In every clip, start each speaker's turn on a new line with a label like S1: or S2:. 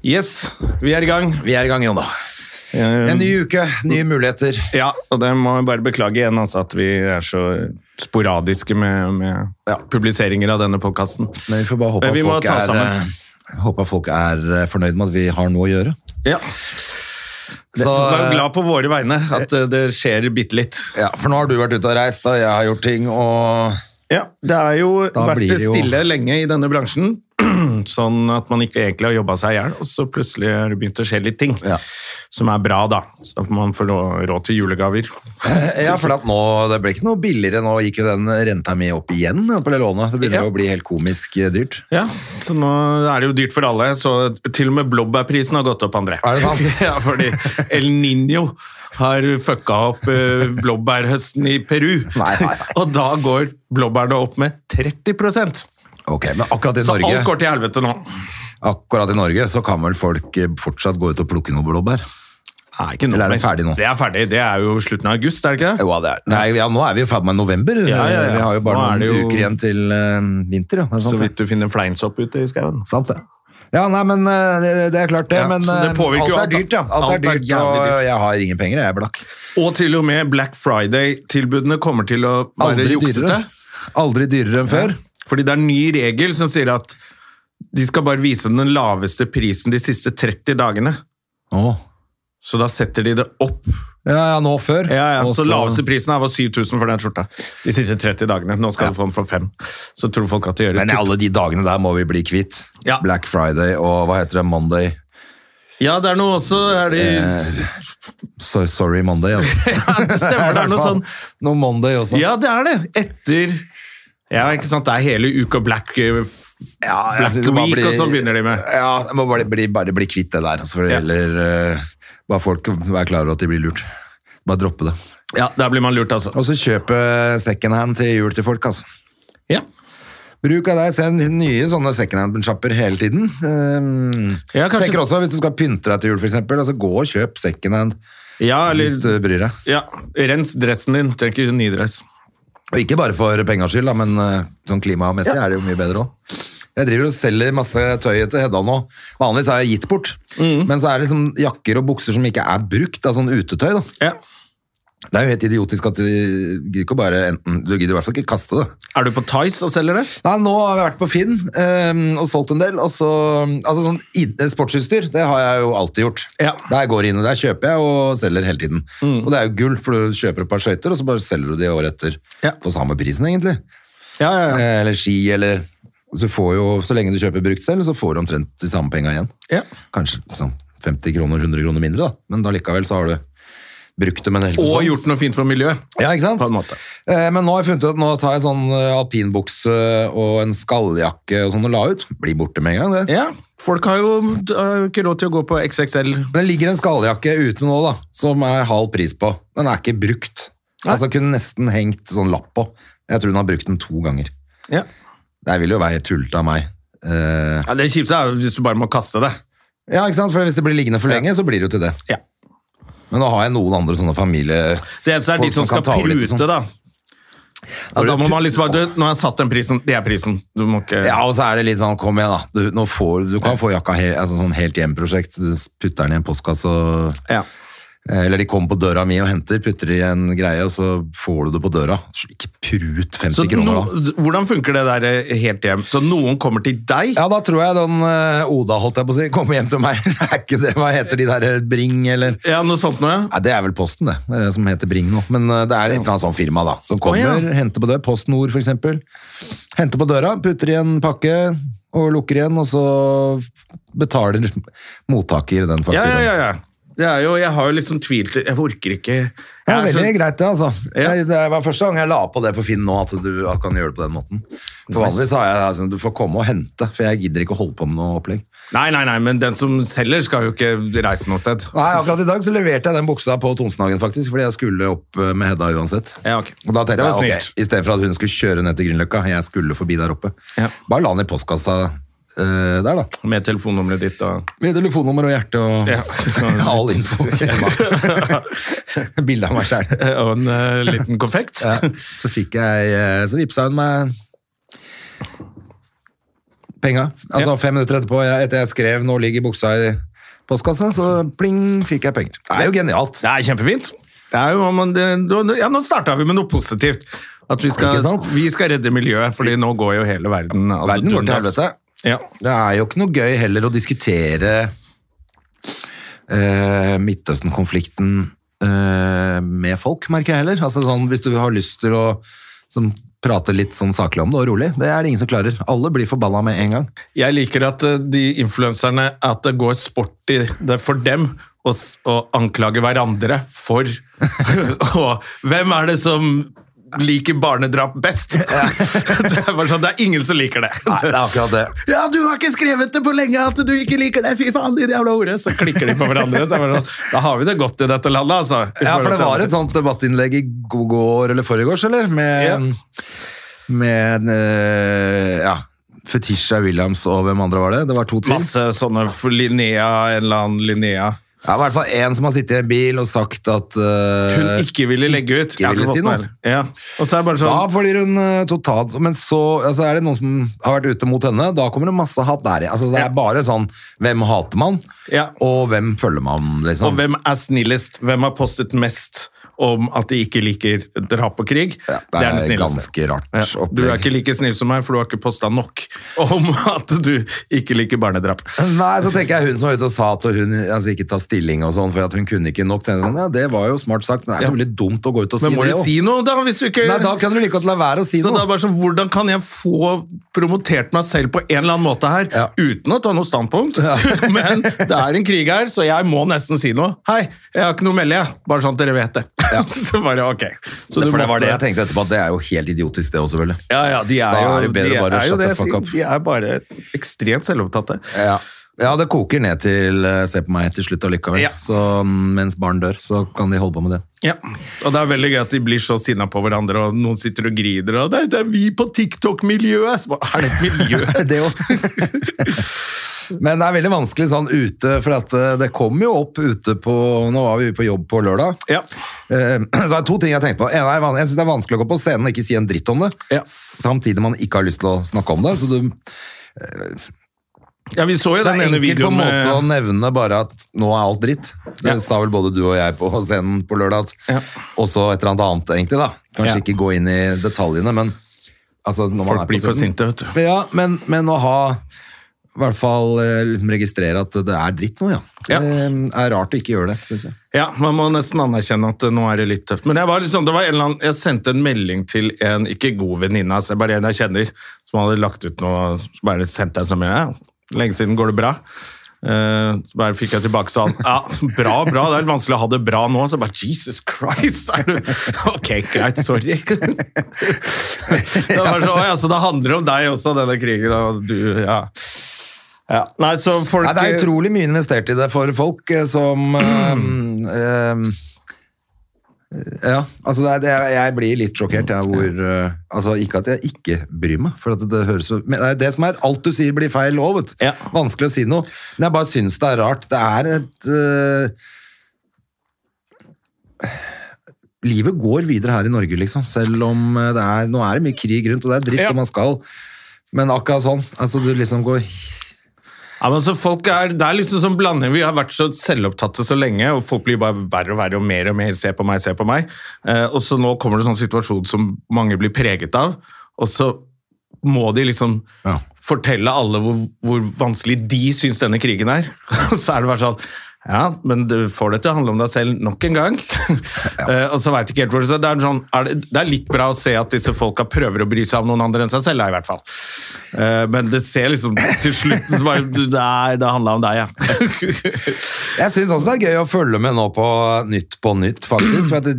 S1: Yes, vi I gang.
S2: Vi I gang, Jon da. En ny uke, nye muligheter.
S1: Ja, og det må jeg bare beklage igjen, altså, at vi så sporadiske med publiseringer av denne podcasten.
S2: Men vi får bare håpe at folk fornøyd med at vi har noe å gjøre.
S1: Ja. Så jeg glad på våre vegne at det skjer bitte litt.
S2: Ja, for nå har du vært ute og reist, og jeg har gjort ting, og...
S1: Ja, det jo vært stille lenge I denne bransjen, sånn at man ikke egentlig har jobbet seg ihjel, og så plutselig har det begynt å skje litt ting, som bra da, så man får råd til julegaver.
S2: Ja, for nå, det ble ikke noe billigere, nå gikk jo den renta mi opp igjen på det lånet, det begynner å bli helt komisk dyrt.
S1: Ja, så nå det jo dyrt for alle, så til og med blåbærprisen har gått opp, André.
S2: Det sant?
S1: Ja, fordi El Niño har fucka opp blåbærhøsten I Peru, og da går blåbærene opp med 30%.
S2: Ok, men akkurat I Norge...
S1: Så alt går til helvete nå.
S2: Akkurat I Norge så kan vel folk fortsatt gå ut og plukke noe blåbær?
S1: Nei, ikke nå.
S2: Eller det ferdig nå?
S1: Det ferdig, det jo slutten av august, det ikke det?
S2: Jo, det Nei, nå vi jo ferdig med november. Ja. Vi har jo bare noen uker igjen til vinter. Ja.
S1: Så vidt du finner fleinsopp ute I skauen.
S2: Sant det. Ja, nei, men det klart det, men
S1: det
S2: alt dyrt, ja. Alt dyrt, og jeg har ingen penger, jeg blakk.
S1: Og til og med Black Friday-tilbudene kommer til å være juksete.
S2: Aldri dyrere enn før.
S1: Fordi det en ny regel som sier at de skal bare vise den laveste prisen de siste 30 dagene. Så da setter de det opp.
S2: Ja, nå før.
S1: Ja, så laveste prisen var 7.000 for den skjorta. De siste 30 dagene. Nå skal du få den for 5. Så tror folk at det gjør det.
S2: Men alle de dagene der må vi bli kvitt.
S1: Ja.
S2: Black Friday og hva heter det? Monday.
S1: Ja, det noe også. De...
S2: sorry, Monday. Altså.
S1: Ja, det stemmer. Det noe sånn.
S2: Noe Monday også.
S1: Ja, det det. Etter... Ja, ikke sant? Det hele uka Black Week, og så begynner de med.
S2: Ja, det må bare bli kvitt det der. Altså, for det gjelder bare folk være klar over at de blir lurt. Bare droppe det.
S1: Ja, der blir man lurt, altså.
S2: Og så kjøpe second hand til jul til folk, altså.
S1: Ja.
S2: Bruk av deg, se nye sånne second hand-shopper hele tiden. Tenker også, hvis du skal pynte deg til jul, for eksempel, altså gå og kjøp second hand, hvis du bryr deg.
S1: Ja, rens dressen din, trenger ikke ny dress.
S2: Og ikke bare for pengers skyld, men sånn klimamessig det jo mye bedre også. Jeg driver og selger masse tøy til Hedda nå. Vanligvis har jeg gitt bort, men så det liksom jakker og bukser som ikke brukt, sånn utetøy da.
S1: Ja.
S2: Det jo helt idiotisk at du gidder ikke bare du gidder I hvert fall ikke kaste det.
S1: Du på Tice og selger det?
S2: Nei, nå har vi vært på Finn og solgt en del, og så, altså sånn sportsutstyr, det har jeg jo alltid gjort. Ja. Der går jeg inn, og der kjøper jeg og selger hele tiden. Og det jo gull, for du kjøper et par skøyter, og så bare selger du de året etter på samme prisen egentlig.
S1: Ja.
S2: Eller ski, eller... Så, så lenge du kjøper brukt selv, så får du omtrent de samme penger igjen. Ja. Kanskje sånn 50 kroner, 100 kroner mindre da, men da likevel så har du brukt det med en hel sesong.
S1: Og gjort noe fint for miljøet.
S2: Ja, ikke sant?
S1: På en måte.
S2: Men nå har jeg funnet ut at nå tar jeg sånn alpinbukse og en skalljakke og sånn og la ut. Blir borte med en gang, det.
S1: Ja, folk har jo ikke råd til å gå på XXL.
S2: Det ligger en skalljakke ute nå da, som halv pris på. Den ikke brukt. Altså kunne nesten hengt sånn lapp på. Jeg tror den har brukt den 2 ganger. Ja. Det vil jo være helt tullet av meg.
S1: Ja, det kjipeste hvis du bare må kaste det.
S2: Ja, ikke sant? For hvis det blir liggende for lenge, så blir det jo til det. Ja. Men nå har jeg noen andre sånne familie...
S1: Det eneste de som skal prute, sånn. Da. Ja, da må man liksom bare... Nå har jeg satt den prisen, det prisen. Du må ikke...
S2: Ja, og så det litt sånn, kom igjen da. Du kan få jakka sånn helt hjemprosjekt. Du putter den I en postkasse og... Ja. Eller de kommer på døra mi og henter, putter I en greie, og så får du det på døra. Så ikke prut 50 kroner da.
S1: Hvordan funker det der helt hjem? Så noen kommer til deg?
S2: Ja, da tror jeg den Oda, holdt jeg på å si, kommer hjem til meg. Ikke det, hva heter de der Bring, eller?
S1: Ja, noe sånt nå, ja.
S2: Ja, det vel Posten, det som heter Bring nå. Men det et eller annet sånn firma da, som kommer, henter på døra, PostNord for eksempel. Henter på døra, putter I en pakke, og lukker igjen, og så betaler mottaker den fakturen.
S1: Ja. Jeg har jo liksom tvilt, jeg orker ikke...
S2: Det veldig greit det, altså. Ja. Det var første gang jeg la på det på Finn nå, at du kan gjøre det på den måten. For vanligvis har jeg, altså, du får komme og hente, for jeg gidder ikke å holde på med noe opplegg.
S1: Nei, men den som selger skal jo ikke reise noe sted.
S2: Nei, akkurat I dag så leverte jeg den buksa på Tonsenhagen faktisk, fordi jeg skulle opp med Hedda uansett.
S1: Ja, ok.
S2: Og da tenkte jeg, I stedet for at hun skulle kjøre ned til Grünerløkka, jeg skulle forbi der oppe. Ja. Bare la den I postkassa der da.
S1: Med telefonnummeret ditt og...
S2: Med telefonnummer og hjerte og all info. Bilde av meg selv.
S1: Og en liten konfekt.
S2: Ja. Så vippsa hun meg penga. Altså 5 minutter etterpå, etter jeg skrev 'nå ligger buksa i postkassa', så pling, fikk jeg penger. Det er jo genialt.
S1: Det er kjempefint. Det er jo, ja, nå startet vi med noe positivt. At vi skal redde miljøet, fordi nå går jo hele verden...
S2: Verden går til helvete.
S1: Ja.
S2: Det er jo ikke noe gøy heller å diskutere Midtøsten-konflikten med folk, merker jeg heller. Altså sånn, hvis du har lyst til å prate litt sånn saklig om det og rolig, det er det ingen som klarer. Alle blir forbanna med en gang.
S1: Jeg liker at de influenserne, at det går sport i det for dem, og anklage hverandre for og hvem er det som liker barnedrap best? Det er bare sånn, det er ingen som liker det.
S2: Nei, det er akkurat det.
S1: Ja, du har ikke skrevet det på lenge at du ikke liker det, fy faen, din jævla hore. Så klikker de på hverandre, så er det sånn, da har vi det godt i dette landet, altså.
S2: Ja, for det var et sånt debattinnlegg i går eller forrige eller? Med Fetisha Williams og hvem andre var det? Det var 2 til.
S1: Masse sånne Linnea, en eller annen Linnea.
S2: Ja, i hvert fall en som har sittet i en bil og sagt at
S1: hun ikke ville legge ut.
S2: Ikke ville si noe.
S1: Ja. Og så er det bare sånn...
S2: Da blir hun totalt... Men så er det noen som har vært ute mot henne, da kommer det masse hat der. Altså, det er bare sånn, hvem hater man? Ja. Og hvem følger man, liksom?
S1: Og hvem er snillest? Hvem har postet mest om at de ikke liker drap og krig?
S2: Ja, det er den snilleste. Ganske rart.
S1: Ja. Du er ikke like snill som meg, for du har ikke postet nok om at du ikke liker barnedrap.
S2: Nei, så tenker jeg hun som var ute og sa at hun ikke tar stilling og sånn, for at hun kunne ikke nok. Sånn, ja, det var jo smart sagt, men det er så veldig dumt å gå ut og si det.
S1: Men må du si noe da, hvis du ikke...
S2: Nei, da kan du like godt la være å si noe.
S1: Så det er bare sånn, hvordan kan jeg få promotert meg selv på en eller annen måte her, uten å ta noe standpunkt? Ja. Men det er en krig her, så jeg må nesten si noe. Hei, jeg har ikke noe å melde, bare sånn at dere vet det. Ja. Så bare, ok. Så
S2: det var det jeg tenkte etterpå, at det er jo helt idiotisk det også, vel?
S1: Ja, de er jo det er bare ekstremt selvopptatte.
S2: Ja, det koker ned til se på meg til slutt allikevel. Ja. Så mens barn dør, så kan de holde på med det.
S1: Ja, og det er veldig gøy at de blir så sinna på hverandre, og noen sitter og grider, og det er vi på TikTok-miljøet! Så er det et miljø?
S2: Det jo. Men det er veldig vanskelig sånn ute, for at det kom jo opp ute på, nå var vi på jobb på lørdag. Ja. Så er det 2 ting jeg tenkte på. Jeg synes det er vanskelig å gå på scenen og ikke si en dritt om det, samtidig man ikke har lyst til å snakke om det, så du...
S1: Ja, vi så jo den ene videoen med... Det er enkelt på en måte å nevne bare at nå er alt dritt. Det sa vel både du og jeg på scenen på lørdag. Og så et eller annet egentlig da. Kanskje ikke gå inn i detaljene, men... Altså, når folk blir for sinte, vet du.
S2: Ja, men å ha... I hvert fall liksom registrere at det er dritt nå, Det er rart å ikke gjøre det, synes jeg.
S1: Ja, man må nesten anerkjenne at nå er det litt tøft. Men det var en eller annen, jeg sendte en melding til en ikke god venninne, altså bare en jeg kjenner, som hadde lagt ut noe, så bare sendte jeg som lenge siden går det bra. Så bare fikk jeg tilbake sånn, bra, det er litt vanskelig å ha det bra nå, så bare, Jesus Christ, er du... Ok, greit, sorry. Det var så, så det handler om deg også, denne krigen, og du, Ja, nei, så folk...
S2: Nei, det er utrolig mye investert i det for folk som... altså jeg blir litt sjokkert hvor... altså ikke at jeg ikke bryr meg, for at det høres så... Men det som er, alt du sier blir feil lov, vanskelig å si noe. Men jeg bare synes det er rart. Det er et... livet går videre her i Norge, liksom. Selv om det er... Nå er det mye krig rundt, og det er dritt og man skal... Men akkurat sånn, altså du liksom går...
S1: Ja, men så folk det er liksom sånn blanding, vi har vært så selvopptatte så lenge, og folk blir bare verre og verre og mer, se på meg. Og så nå kommer det sånn situasjon som mange blir preget av, og så må de liksom fortelle alle hvor vanskelig de synes denne krigen er. Og så er det bare sånn, ja, men du får det til å handle om deg selv nok en gang. Og så vet jeg ikke helt hvor det er. Sånn, det er litt bra å se at disse folka prøver å bry seg om noen andre enn seg selv, i hvert fall. Men det ser liksom til slutt som bare, det handler om deg,
S2: Jeg synes også det er gøy å følge med nå på Nytt, faktisk, for at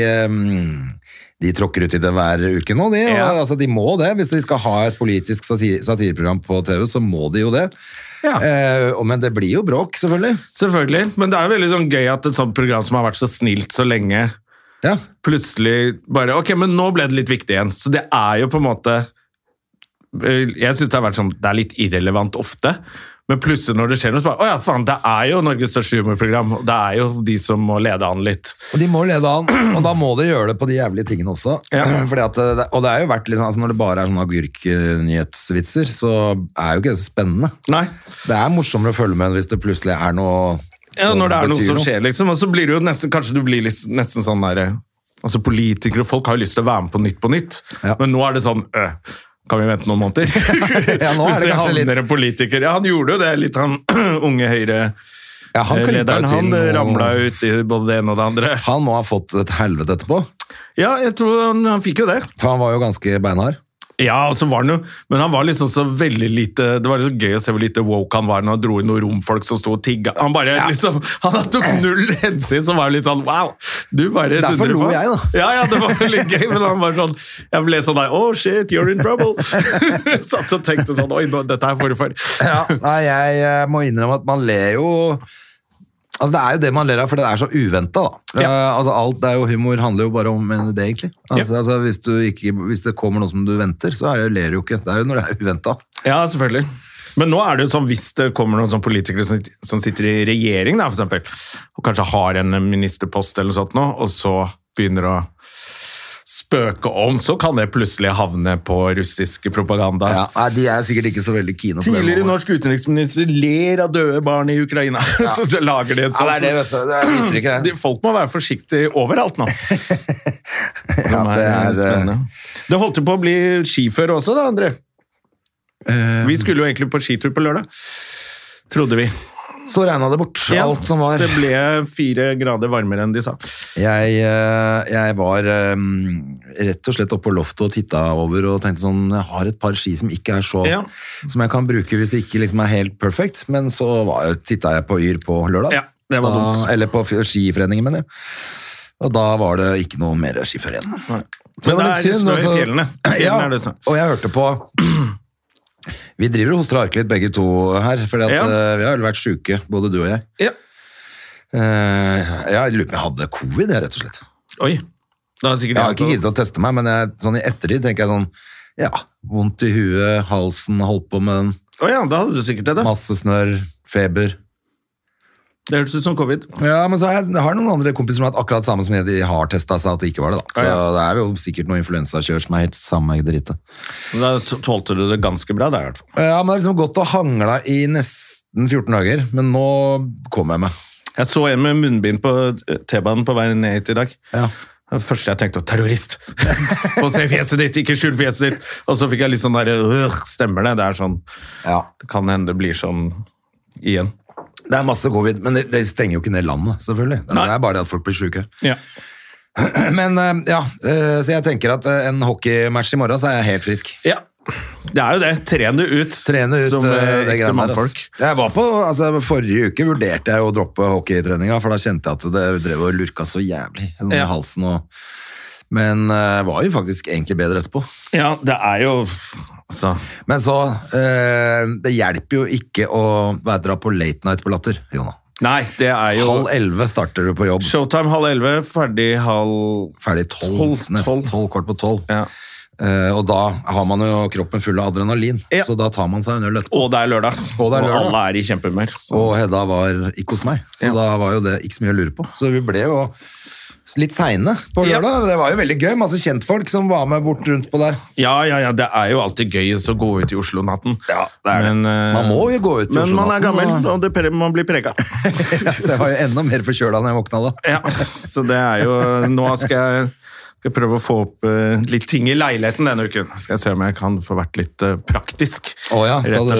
S2: de tråkker ut i det hver uke nå, altså, de må det. Hvis de skal ha et politisk satireprogram på TV, så må de jo det. Men det blir jo bråk,
S1: selvfølgelig, men det er jo veldig sånn gøy at et sånt program som har vært så snilt så lenge plutselig bare, ok, men nå ble det litt viktig igjen, så det er jo på en måte jeg synes det har vært sånn, det er litt irrelevant ofte, Men plutselig når det skjer noe, så bare, åja, faen, det jo Norges største humorprogram, og det jo de som må lede an litt.
S2: Og de må lede an, og da må de gjøre det på de jævlige tingene også. Fordi at, og det jo vært liksom, altså når det bare sånne agurk-nyhetsvitser, så jo ikke det så spennende.
S1: Nei.
S2: Det morsommere å følge med hvis det plutselig noe
S1: Ja, når det noe som skjer, liksom, og så blir det jo nesten, kanskje du blir nesten sånn der, altså politikere og folk har jo lyst til å være med på Nytt, men nå det sånn, kan vi vente noen måneder?
S2: Ja, nå det kanskje litt.
S1: En politiker. Ja, han gjorde jo det litt, han unge Høyre-lederen. Han ramlet ut I både det ene og det andre.
S2: Han må ha fått et helvete etterpå.
S1: Ja, jeg tror han fikk jo det.
S2: For han var jo ganske beinhard.
S1: Ja, og så var han jo, men han var liksom så veldig lite, det var så gøy å se hvor lite woke han var når han dro I noen romfolk som stod og tigga. Han bare liksom, han tok null hensyn, så var det litt sånn, wow, du bare
S2: derfor lo jeg da.
S1: Ja, det var litt gøy, men han var sånn, jeg ble sånn der, oh shit, you're in trouble. Satt og tenkte sånn, oi, dette for.
S2: Ja, nei, jeg må innrømme at man ler jo, altså det jo det man ler av, for det så uventet da. Altså alt jo humor handler jo bare om det egentlig. Altså hvis det kommer noe som du venter, så ler du jo ikke. Det jo når det uventet.
S1: Ja, selvfølgelig. Men nå det jo sånn, hvis det kommer noen sånn politikere som sitter I regjering da, for eksempel, og kanskje har en ministerpost eller sånt nå, og så begynner å spøke om, så kan det plutselig havne på russisk propaganda.
S2: Ja, de sikkert ikke så veldig kine på
S1: Tidligere norsk utenriksminister ler av døde barn I Ukraina, så lager det sånn.
S2: Ja, det vet du, det uttrykket.
S1: Folk må være forsiktige overalt nå.
S2: Ja, det
S1: spennende. Det holdt jo på å bli skiføre også da, André. Vi skulle jo egentlig på skitur på lørdag, trodde vi.
S2: Så regnet det bort, alt som var.
S1: Det ble 4 grader varmere enn de sa.
S2: Jeg var rett og slett oppe på loftet og tittet over og tenkte sånn, jeg har et par ski som ikke så, som jeg kan bruke hvis det ikke liksom helt perfekt, men så tittet jeg på Yr på lørdag.
S1: Ja, det var dumt.
S2: Eller på skiforeningen, mener jeg. Og da var det ikke noe mer skifør igjen.
S1: Men det snø I fjellene.
S2: Ja, og jeg hørte på... Vi driver og hoster og harker litt begge to her, for vi har jo vært syke, både du og jeg.
S1: Ja.
S2: Jeg lurer på om jeg hadde covid, rett og slett.
S1: Oi.
S2: Jeg har ikke giddet å teste meg, men sånn I ettertid tenker jeg sånn, ja, vondt I huet, halsen, holdt på med den.
S1: Ja, da hadde du sikkert det.
S2: Masse snørr, feber.
S1: Det hørtes ut som covid.
S2: Ja, men så jeg har noen andre kompiser som har akkurat samme som de har testet seg at det ikke var det da. Så det jo sikkert noe influensakjør som helt samme dritet.
S1: Da tålte du det ganske bra der I hvert fall.
S2: Ja, men det liksom gått og hanglet I nesten 14 dager, men nå kommer jeg med.
S1: Jeg så en med munnbind på T-banen på vei ned hit I dag.
S2: Ja.
S1: Det første jeg tenkte, terrorist. Få se fjeset ditt, ikke skjul fjeset ditt. Og så fikk jeg litt sånn der, stemmer det? Det sånn, det kan hende det blir sånn igjen.
S2: Det masse covid, men det stenger jo ikke ned landet, selvfølgelig. Det bare det at folk blir syke.
S1: Ja.
S2: Men så jeg tenker at en hockeymatch I morgen, så jeg helt frisk.
S1: Ja, det jo det. Trene ut som ekte mannfolk.
S2: Jeg var på, forrige uke vurderte jeg å droppe hockeytreninga, for da kjente jeg at det drev og lurka så jævlig I halsen. Men var jo faktisk egentlig bedre etterpå. Ja, det jo... Så. Men så, det hjelper jo ikke å dra på late night på Latter, Jona.
S1: Nei, det jo...
S2: 10:30 starter du på jobb.
S1: Showtime 10:30, ferdig 12.
S2: Ferdig 12, nesten 12, kvart på 12. Ja. Og da har man jo kroppen full av adrenalin, så da tar man seg en øl etterpå.
S1: Og det lørdag. Og alle I kjempehumør.
S2: Og Hedda var ikke hos meg, så da var jo det ikke så mye å lure på. Så vi ble jo... litt seine på lørdag. Det var jo veldig gøy, masse kjentfolk som var med bort rundt på der.
S1: Ja, det jo alltid gøy å gå ut I Oslo-natten.
S2: Ja, det men, det. Man må jo gå ut I Oslo-natten.
S1: Men man gammel, og man blir preget.
S2: Så jeg var jo enda mer forkjølet når jeg våkna da.
S1: Ja, så det jo... Nå skal jeg prøve å få opp litt ting I leiligheten denne uken. Skal jeg se om jeg kan få vært litt praktisk.
S2: Skal du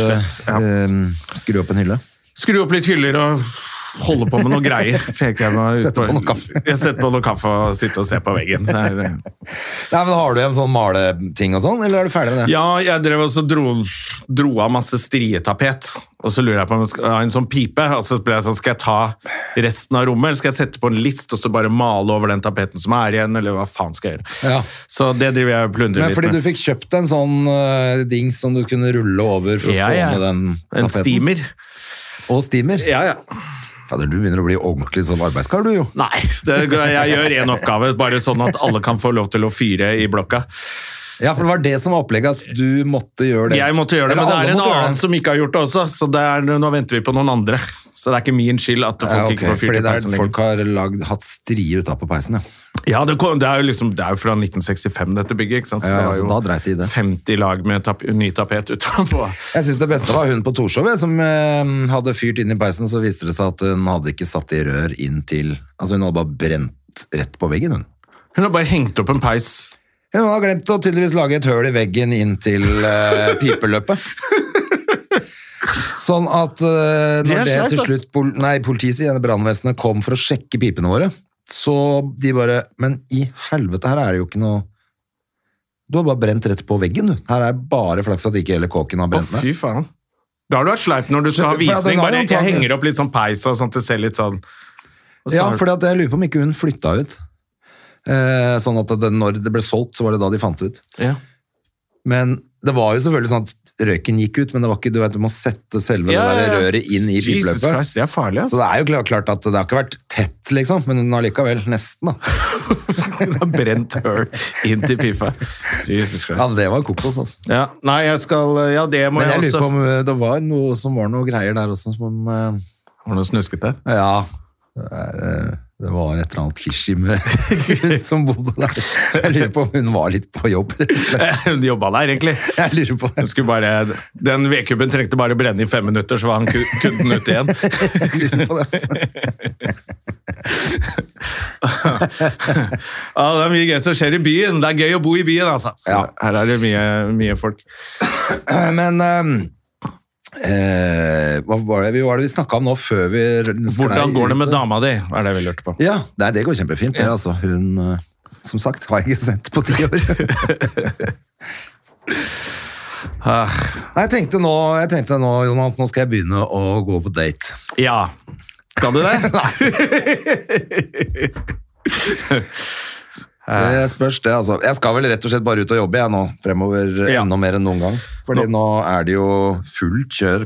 S2: skru opp en hylle?
S1: Skru opp litt hyller og... holde på med noe greier.
S2: Sette på noe kaffe.
S1: Jeg setter på noe kaffe og sitter og ser på veggen.
S2: Nei, men har du en sånn maleting og sånn, eller du ferdig med det?
S1: Ja, jeg drev og så dro av masse strietapet, og så lurer jeg på om jeg skal ha en sånn pipe, og så ble jeg sånn, skal jeg ta resten av rommet, eller skal jeg sette på en list, og så bare male over den tapeten som igjen, eller hva faen skal jeg gjøre? Ja. Så det driver jeg og plundrer litt med.
S2: Fordi du fikk kjøpt en sånn dings som du kunne rulle over for å få med den tapeten?
S1: En steamer.
S2: Og steamer?
S1: Ja.
S2: Fader, du begynner å bli ordentlig sånn arbeidskar, du jo.
S1: Nei, jeg gjør en oppgave, bare sånn at alle kan få lov til å fyre I blokka.
S2: Ja, for det var det som var opplegget, at du måtte gjøre det.
S1: Jeg måtte gjøre det, men det en annen som ikke har gjort det også, så nå venter vi på noen andre. Så det ikke min skyld at folk ikke får fyrt i peisen lenger.
S2: Folk har hatt strier utenpå peisen,
S1: Ja, det er jo fra 1965 dette bygget, ikke sant? Så det var jo 50 lag med ny tapet utenpå.
S2: Jeg synes det beste var hun på Torshov, som hadde fyrt inn i peisen, så viste det seg at hun hadde ikke satt i rør inn til, altså hun hadde bare brent rett på veggen, hun.
S1: Hun har bare hengt opp en peis.
S2: Hun har glemt å tydeligvis lage et høl i veggen inn til pipeløpet. Sånn at når det til slutt politiet sier brannvesenet kom for å sjekke pipene våre, så de bare, men i helvete, her det jo ikke noe, du har bare brent rett på veggen, du. Her bare flaks at ikke hele kåken har brent med.
S1: Fy faen. Da har du vært sleip når du skal ha visning, bare jeg henger opp litt sånn peis og sånt, det ser litt sånn.
S2: Ja, for jeg lurer på om ikke hun flyttet ut. Sånn at når det ble solgt, så var det da de fant ut.
S1: Ja.
S2: Men det var jo selvfølgelig sånn at røyken gikk ut, men det var ikke, du må sette selve det der røret inn i pipeløpet.
S1: Jesus Christ, det farlig, ass.
S2: Så det jo klart at det har ikke vært tett, liksom, men allikevel, nesten, da.
S1: Det har brent høl inn til pipa. Jesus Christ.
S2: Ja, det var kokos, altså.
S1: Ja, nei, det må
S2: men
S1: jeg også...
S2: Men jeg lurer på om det var noe greier der også, som...
S1: Var det noe snusket der?
S2: Ja, det var et eller annet fishy med hun som bodde der. Jeg lurer på om hun var litt på jobb, rett og slett.
S1: Hun jobbet der, egentlig.
S2: Jeg lurer på det.
S1: Den vedkubben trengte bare brenne i 5 minutter, så var han kudden ut igjen.
S2: Jeg lurer på det, altså.
S1: Ja, det mye gøy som skjer i byen. Det gøy å bo i byen, altså.
S2: Ja.
S1: Her det mye folk.
S2: Men... hva var det vi snakket om nå før vi...
S1: Hvordan går det med dama di? Det vi lurte på.
S2: Ja, det går kjempefint. Ja. Altså, hun, som sagt, har jeg ikke sett på 10 år. Nei, jeg tenkte nå, Jonas, nå skal jeg begynne å gå på date.
S1: Ja. Skal du det?
S2: Det spørs det, altså. Jeg skal vel rett og slett bare ut og jobbe jeg nå, fremover enda mer enn noen gang. Fordi nå det jo fullt kjør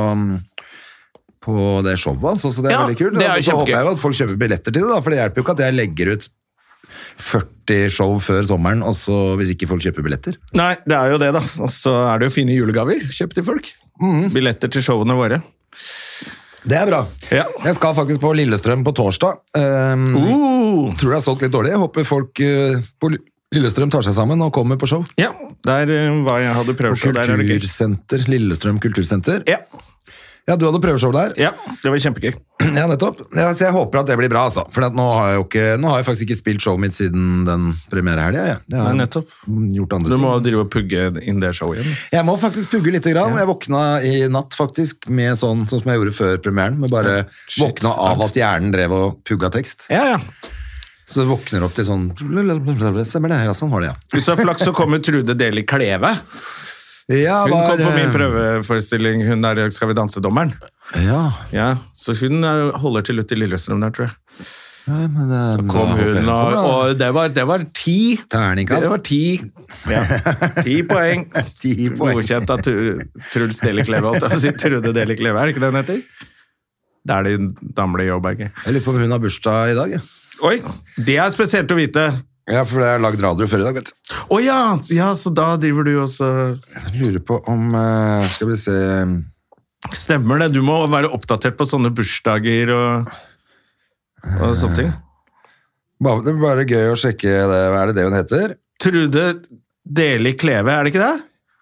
S2: på det showet, altså, så det veldig kult. Så håper jeg jo at folk kjøper billetter til det, da, for det hjelper jo ikke at jeg legger ut 40 show før sommeren, og så hvis ikke folk kjøper billetter.
S1: Nei, det jo det da. Og så det jo fine julegaver, kjøp til folk. Billetter til showene våre.
S2: Det bra.
S1: Ja.
S2: Jeg skal faktisk på Lillestrøm på torsdag. Tror det har solgt litt dårlig. Jeg håper folk på Lillestrøm tar seg sammen og kommer på show.
S1: Ja, der var jeg hadde prøveshow.
S2: Kultursenter, Lillestrøm Kultursenter.
S1: Ja.
S2: Ja, du hadde prøveshow der.
S1: Ja, det var kjempegøy.
S2: Ja, nettopp. Ja, så jeg håper at det blir bra, altså. For nå har jeg faktisk ikke spilt showet mitt siden den premierehelgen.
S1: Nei, nettopp.
S2: Gjort andre
S1: ting. Du må drive og pugge inn det showet igjen.
S2: Jeg må faktisk pugge litt grann. Jeg våkna i natt faktisk med sånn som jeg gjorde før premieren, med bare våkna av at hjernen drev og pugga tekst.
S1: Ja.
S2: Så det våkner opp til sånn stemmer det her, sånn var det, ja.
S1: Hvis du har flaks, så kommer Trude Deli Kleve.
S2: Ja,
S1: hun kom på min prøveforestilling, hun der Skal vi danse-dommeren. Ja, så hun holder til ute i Lillestrøm der, tror jeg.
S2: Ja, men
S1: så kom hun, og det var 10.
S2: Terningkast.
S1: Det var 10. Ja, 10 poeng.
S2: 10 poeng.
S1: Godkjent av Truls Deli Kleve, Trude Deli Kleve, det ikke det den heter? Det det gamle Jåberget.
S2: Jeg lurer på om hun har bursdag i dag, ja.
S1: Oi, det spesielt å vite.
S2: Ja, for jeg har lagd radio før i dag, vet du.
S1: Ja, så da driver du også...
S2: Jeg lurer på om... Skal vi se...
S1: Stemmer det, du må være oppdatert på sånne bursdager og sånne ting.
S2: Det bare gøy å sjekke det. Hva det hun heter?
S1: Trude Deli Kleve, det ikke det?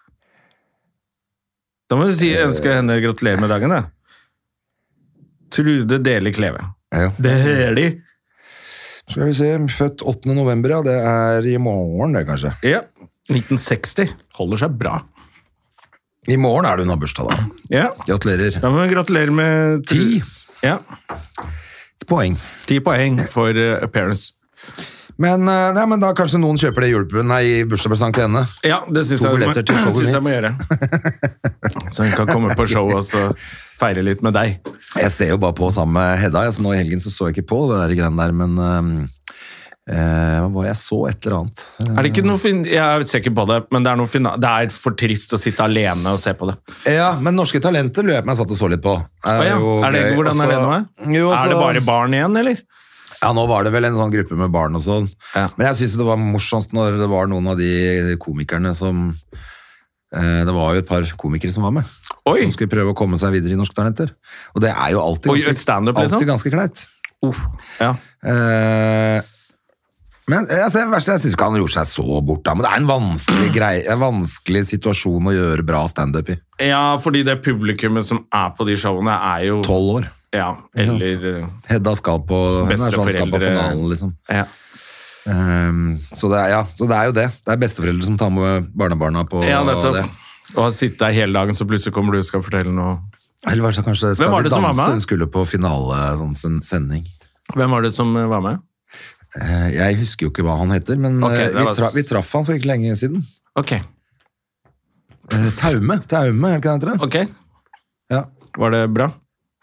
S1: Da må du ønske henne gratulerer med dagen, da. Trude Deli Kleve.
S2: Ja.
S1: Det de.
S2: Skal vi se, født 8. november, ja. Det i morgen, det kanskje.
S1: Ja, 1960. Holder seg bra.
S2: I morgen det hun har bursdag, da.
S1: Ja.
S2: Gratulerer.
S1: Da må vi gratulere med
S2: 10.
S1: Ja.
S2: 10 poeng.
S1: 10 poeng for appearance.
S2: Men da kanskje noen kjøper det i bursdagspresang til henne.
S1: Ja, det synes jeg må gjøre. Så hun kan komme på show og så feire litt med deg.
S2: Jeg ser jo bare på sammen med Hedda. Nå i helgen så jeg ikke på det der greiene der, men jeg så et eller annet.
S1: Det ikke noe jeg ser ikke på det, men det for trist å sitte alene og se på det.
S2: Ja, men Norske Talenter løp meg satt og så litt på.
S1: Hvordan det nå?
S2: Jo,
S1: det bare barn igjen, eller?
S2: Ja, nå var det vel en sånn gruppe med barn og sånn. Ja. Men jeg synes det var morsomst når det var noen av de komikerne som... Det var jo et par komikere som var med. Oi. Som skulle prøve å komme seg videre i Norske Talenter. Og det er jo alltid alltid ganske kneit.
S1: Ja.
S2: Men jeg synes ikke han gjorde seg så bort da. Men det er en vanskelig situasjon å gjøre bra stand-up i.
S1: Ja, fordi det publikummet som er på de showene er jo...
S2: 12 år.
S1: Ja, eller...
S2: Hedda skal på finalen, liksom. Ja. Så det er jo det. Det er besteforeldre som tar med barnebarna på det.
S1: Og har sittet der hele dagen, så plutselig kommer du og skal fortelle noe.
S2: Eller var det så kanskje
S1: Hvem var det som var med?
S2: Hun skulle på finale, sånn sending.
S1: Hvem var det som var med?
S2: Jeg husker jo ikke hva han heter, men vi traff han for ikke lenge siden.
S1: Ok.
S2: Taume, er det ikke det?
S1: Ok.
S2: Ja.
S1: Var det bra?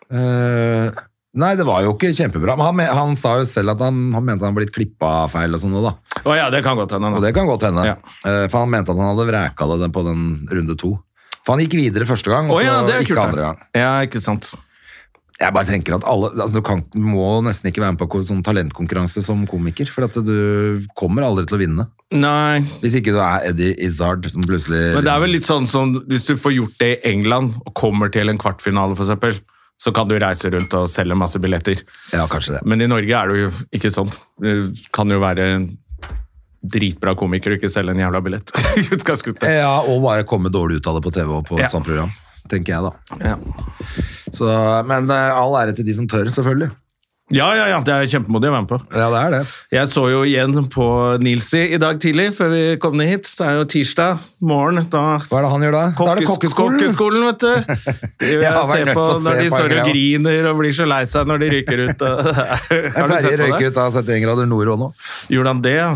S2: Nei, det var jo ikke kjempebra. Men han sa jo selv at han mente han blitt klippet feil og sånn da.
S1: Ja, det kan godt hende.
S2: Og det kan godt hende. Ja. For han mente at han hadde vreket det på den runde 2. For han gikk videre første gang, og så ikke andre gang.
S1: Ja, ikke sant.
S2: Jeg bare tenker at du må nesten ikke være med på sånn talentkonkurranse som komiker, for at du kommer aldri til å vinne.
S1: Nei.
S2: Hvis ikke du er Eddie Izzard, som plutselig...
S1: Men det er vel litt sånn som hvis du får gjort det i England, og kommer til en kvartfinale for eksempel, så kan du reise rundt og selge masse billetter.
S2: Ja, kanskje det.
S1: Men i Norge er det jo ikke sånn. Du kan jo være en dritbra komiker og ikke selge en jævla billett.
S2: Ja, og bare komme dårlig ut av det på TV og på et sånt program, tenker jeg da. Ja. Men all ære til de som tør, selvfølgelig.
S1: Ja, det er kjempemodig å være med på.
S2: Ja, det er det.
S1: Jeg så jo igjen på Nilsi i dag tidlig, før vi kom ned hit. Det er jo tirsdag morgen.
S2: Hva er det han gjør da? Da er det
S1: kokkeskolen, vet du. Jeg ser på når de står og griner og blir så lei seg når de ryker ut.
S2: Har du sett på det? Røyker ut av 71 grader nord og nå.
S1: Gjorde han det, ja?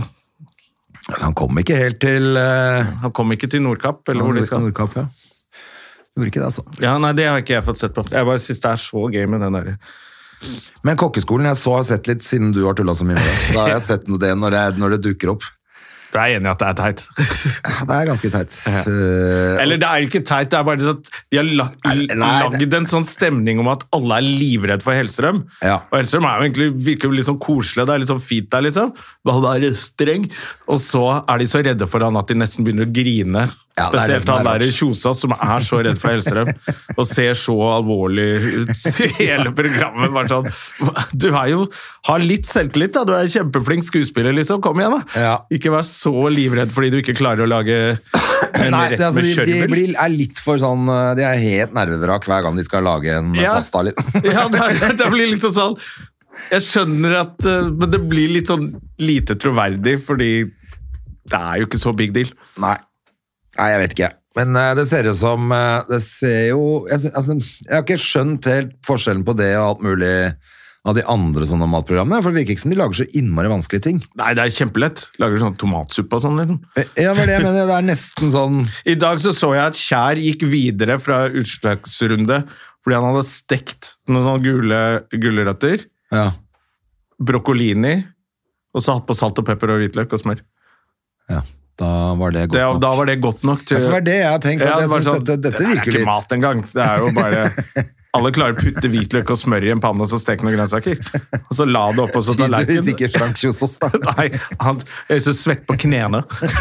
S2: Han kom ikke helt til...
S1: Han kom ikke til Nordkapp, eller hvor de skal.
S2: Nordkapp, ja. Gjorde ikke det, altså.
S1: Ja, nei, det har ikke jeg fått sett på. Jeg bare synes det er så gøy med den der...
S2: Men kokkeskolen, jeg har sett litt siden du har tullet så mye med det. Så har jeg sett det når det dukker opp.
S1: Du er enig i at det er teit?
S2: Det er ganske teit.
S1: Eller det er jo ikke teit, det er bare sånn at de har lagd en sånn stemning om at alle er livredd for Hellstrøm. Ja. Og Hellstrøm er jo egentlig, virker jo litt sånn koselig, det er litt sånn fint der liksom. Han er streng. Og så er de så redde for han at de nesten begynner å grine. Ja, spesielt han der i Kjosås som er så redd for Hellstrøm og ser så alvorlig ut i hele programmet. Bare sånn, du har litt selvtillit da, du er kjempeflink skuespiller liksom, kom igjen da. Ja. Ikke vær så livredd fordi du ikke klarer å lage en rett med kjørvel.
S2: De er litt for sånn, de er helt nervevrak hver gang de skal lage en pasta litt.
S1: Ja, det blir litt sånn, jeg skjønner at, men det blir litt sånn lite troverdig fordi det er jo ikke så big deal.
S2: Nei, jeg vet ikke. Men det ser jo som det ser jo, jeg har ikke skjønt helt forskjellen på det og alt mulig av de andre sånne matprogrammene, for det virker ikke som de lager så innmari vanskelige ting.
S1: Nei, det er kjempelett. Lager sånn tomatsuppe og sånn liksom.
S2: Ja, men det mener jeg, det er nesten sånn...
S1: I dag så jeg at Kjær gikk videre fra utslagsrunde fordi han hadde stekt noen sånne gulrøtter, broccolini, og så hatt på salt og pepper og hvitløk og smør.
S2: Ja. Da var det godt nok.
S1: Da var det godt nok til...
S2: Det var det jeg har tenkt, at jeg synes sånn, dette virker litt...
S1: Det er ikke mat engang. Det er jo bare... Alle klarer å putte hvitløk og smør i en panne og så steke noen grønnsaker. Og så la det opp og så ta lærken.
S2: Tydeligvis ikke Frank Kjosås da.
S1: Nei, han er så svett på knene.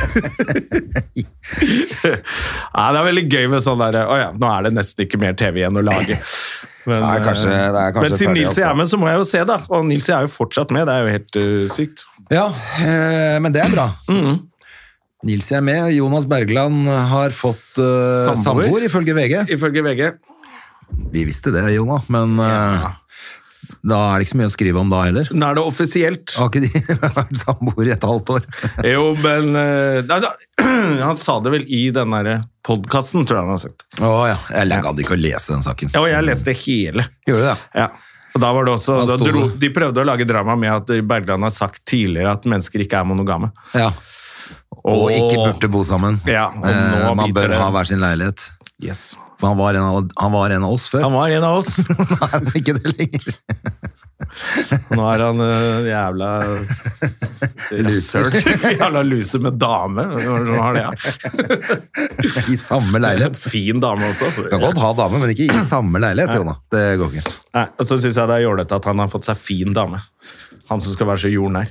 S1: Nei, det er veldig gøy med sånn der... nå er det nesten ikke mer TV igjen å lage. Men,
S2: det er kanskje
S1: men siden Nilsi er med, så må jeg jo se da. Og Nilsi er jo fortsatt med, det er jo helt sykt.
S2: Ja, men det er bra. Nilsi er med, Jonas Bergland har fått samboer, ifølge VG.
S1: Ifølge VG.
S2: Vi visste det, Jonas, men da er det ikke så mye å skrive om da heller.
S1: Nå er det offisielt.
S2: Har ikke de vært samboer i et halvt år?
S1: Jo, men han sa det vel i den der podcasten, tror jeg han har sagt.
S2: Åja, jeg gadd ikke å lese den saken.
S1: Ja, jeg leste hele.
S2: Gjorde du det?
S1: Ja. Og da var det også, de prøvde å lage drama med at Bergland har sagt tidligere at mennesker ikke er monogame.
S2: Ja. Og ikke burde bo sammen.
S1: Ja, og nå
S2: man bør ha hver sin leilighet.
S1: Yes.
S2: For han var en av oss før.
S1: Han var en av oss.
S2: Nei, ikke det lenger.
S1: Nå er han jævla
S2: luser.
S1: Jævla luser med dame. Nå har det, ja.
S2: I samme leilighet.
S1: Fin dame også.
S2: Du kan godt ha dame, men ikke i samme leilighet, Jona. Det går ikke.
S1: Nei, og så synes jeg det er jålete at han har fått seg fin dame. Han som skal være så jordnær.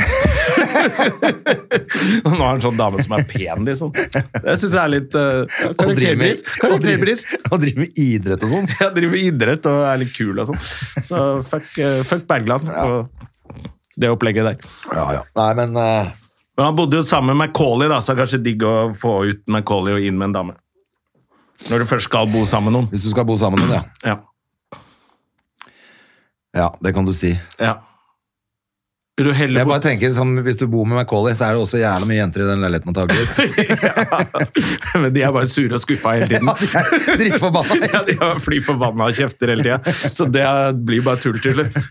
S1: Og nå har han sånn dame som pen, liksom. Det synes jeg litt karakterbrist.
S2: Og driver med idrett og sånn.
S1: Ja, driver med idrett og litt kul og sånn. Så fuck Bergland og det opplegget der.
S2: Ja. Nei, men
S1: han bodde jo sammen med Macaulay, da, så kanskje digg å få ut Macaulay og inn med en dame. Når du først skal bo sammen med noen.
S2: Hvis du skal bo sammen med noen,
S1: ja.
S2: Ja, det kan du si.
S1: Ja.
S2: Jeg bare tenker, sånn, hvis du bor med Macaulay, så er det også jævla mye jenter i den leiligheten antageligvis.
S1: Ja, men de er bare sure og skuffa hele tiden.
S2: Ja, de er drittforbanna.
S1: Ja, de er fly forbanna og kjefter hele tiden. Så det blir bare tull til litt.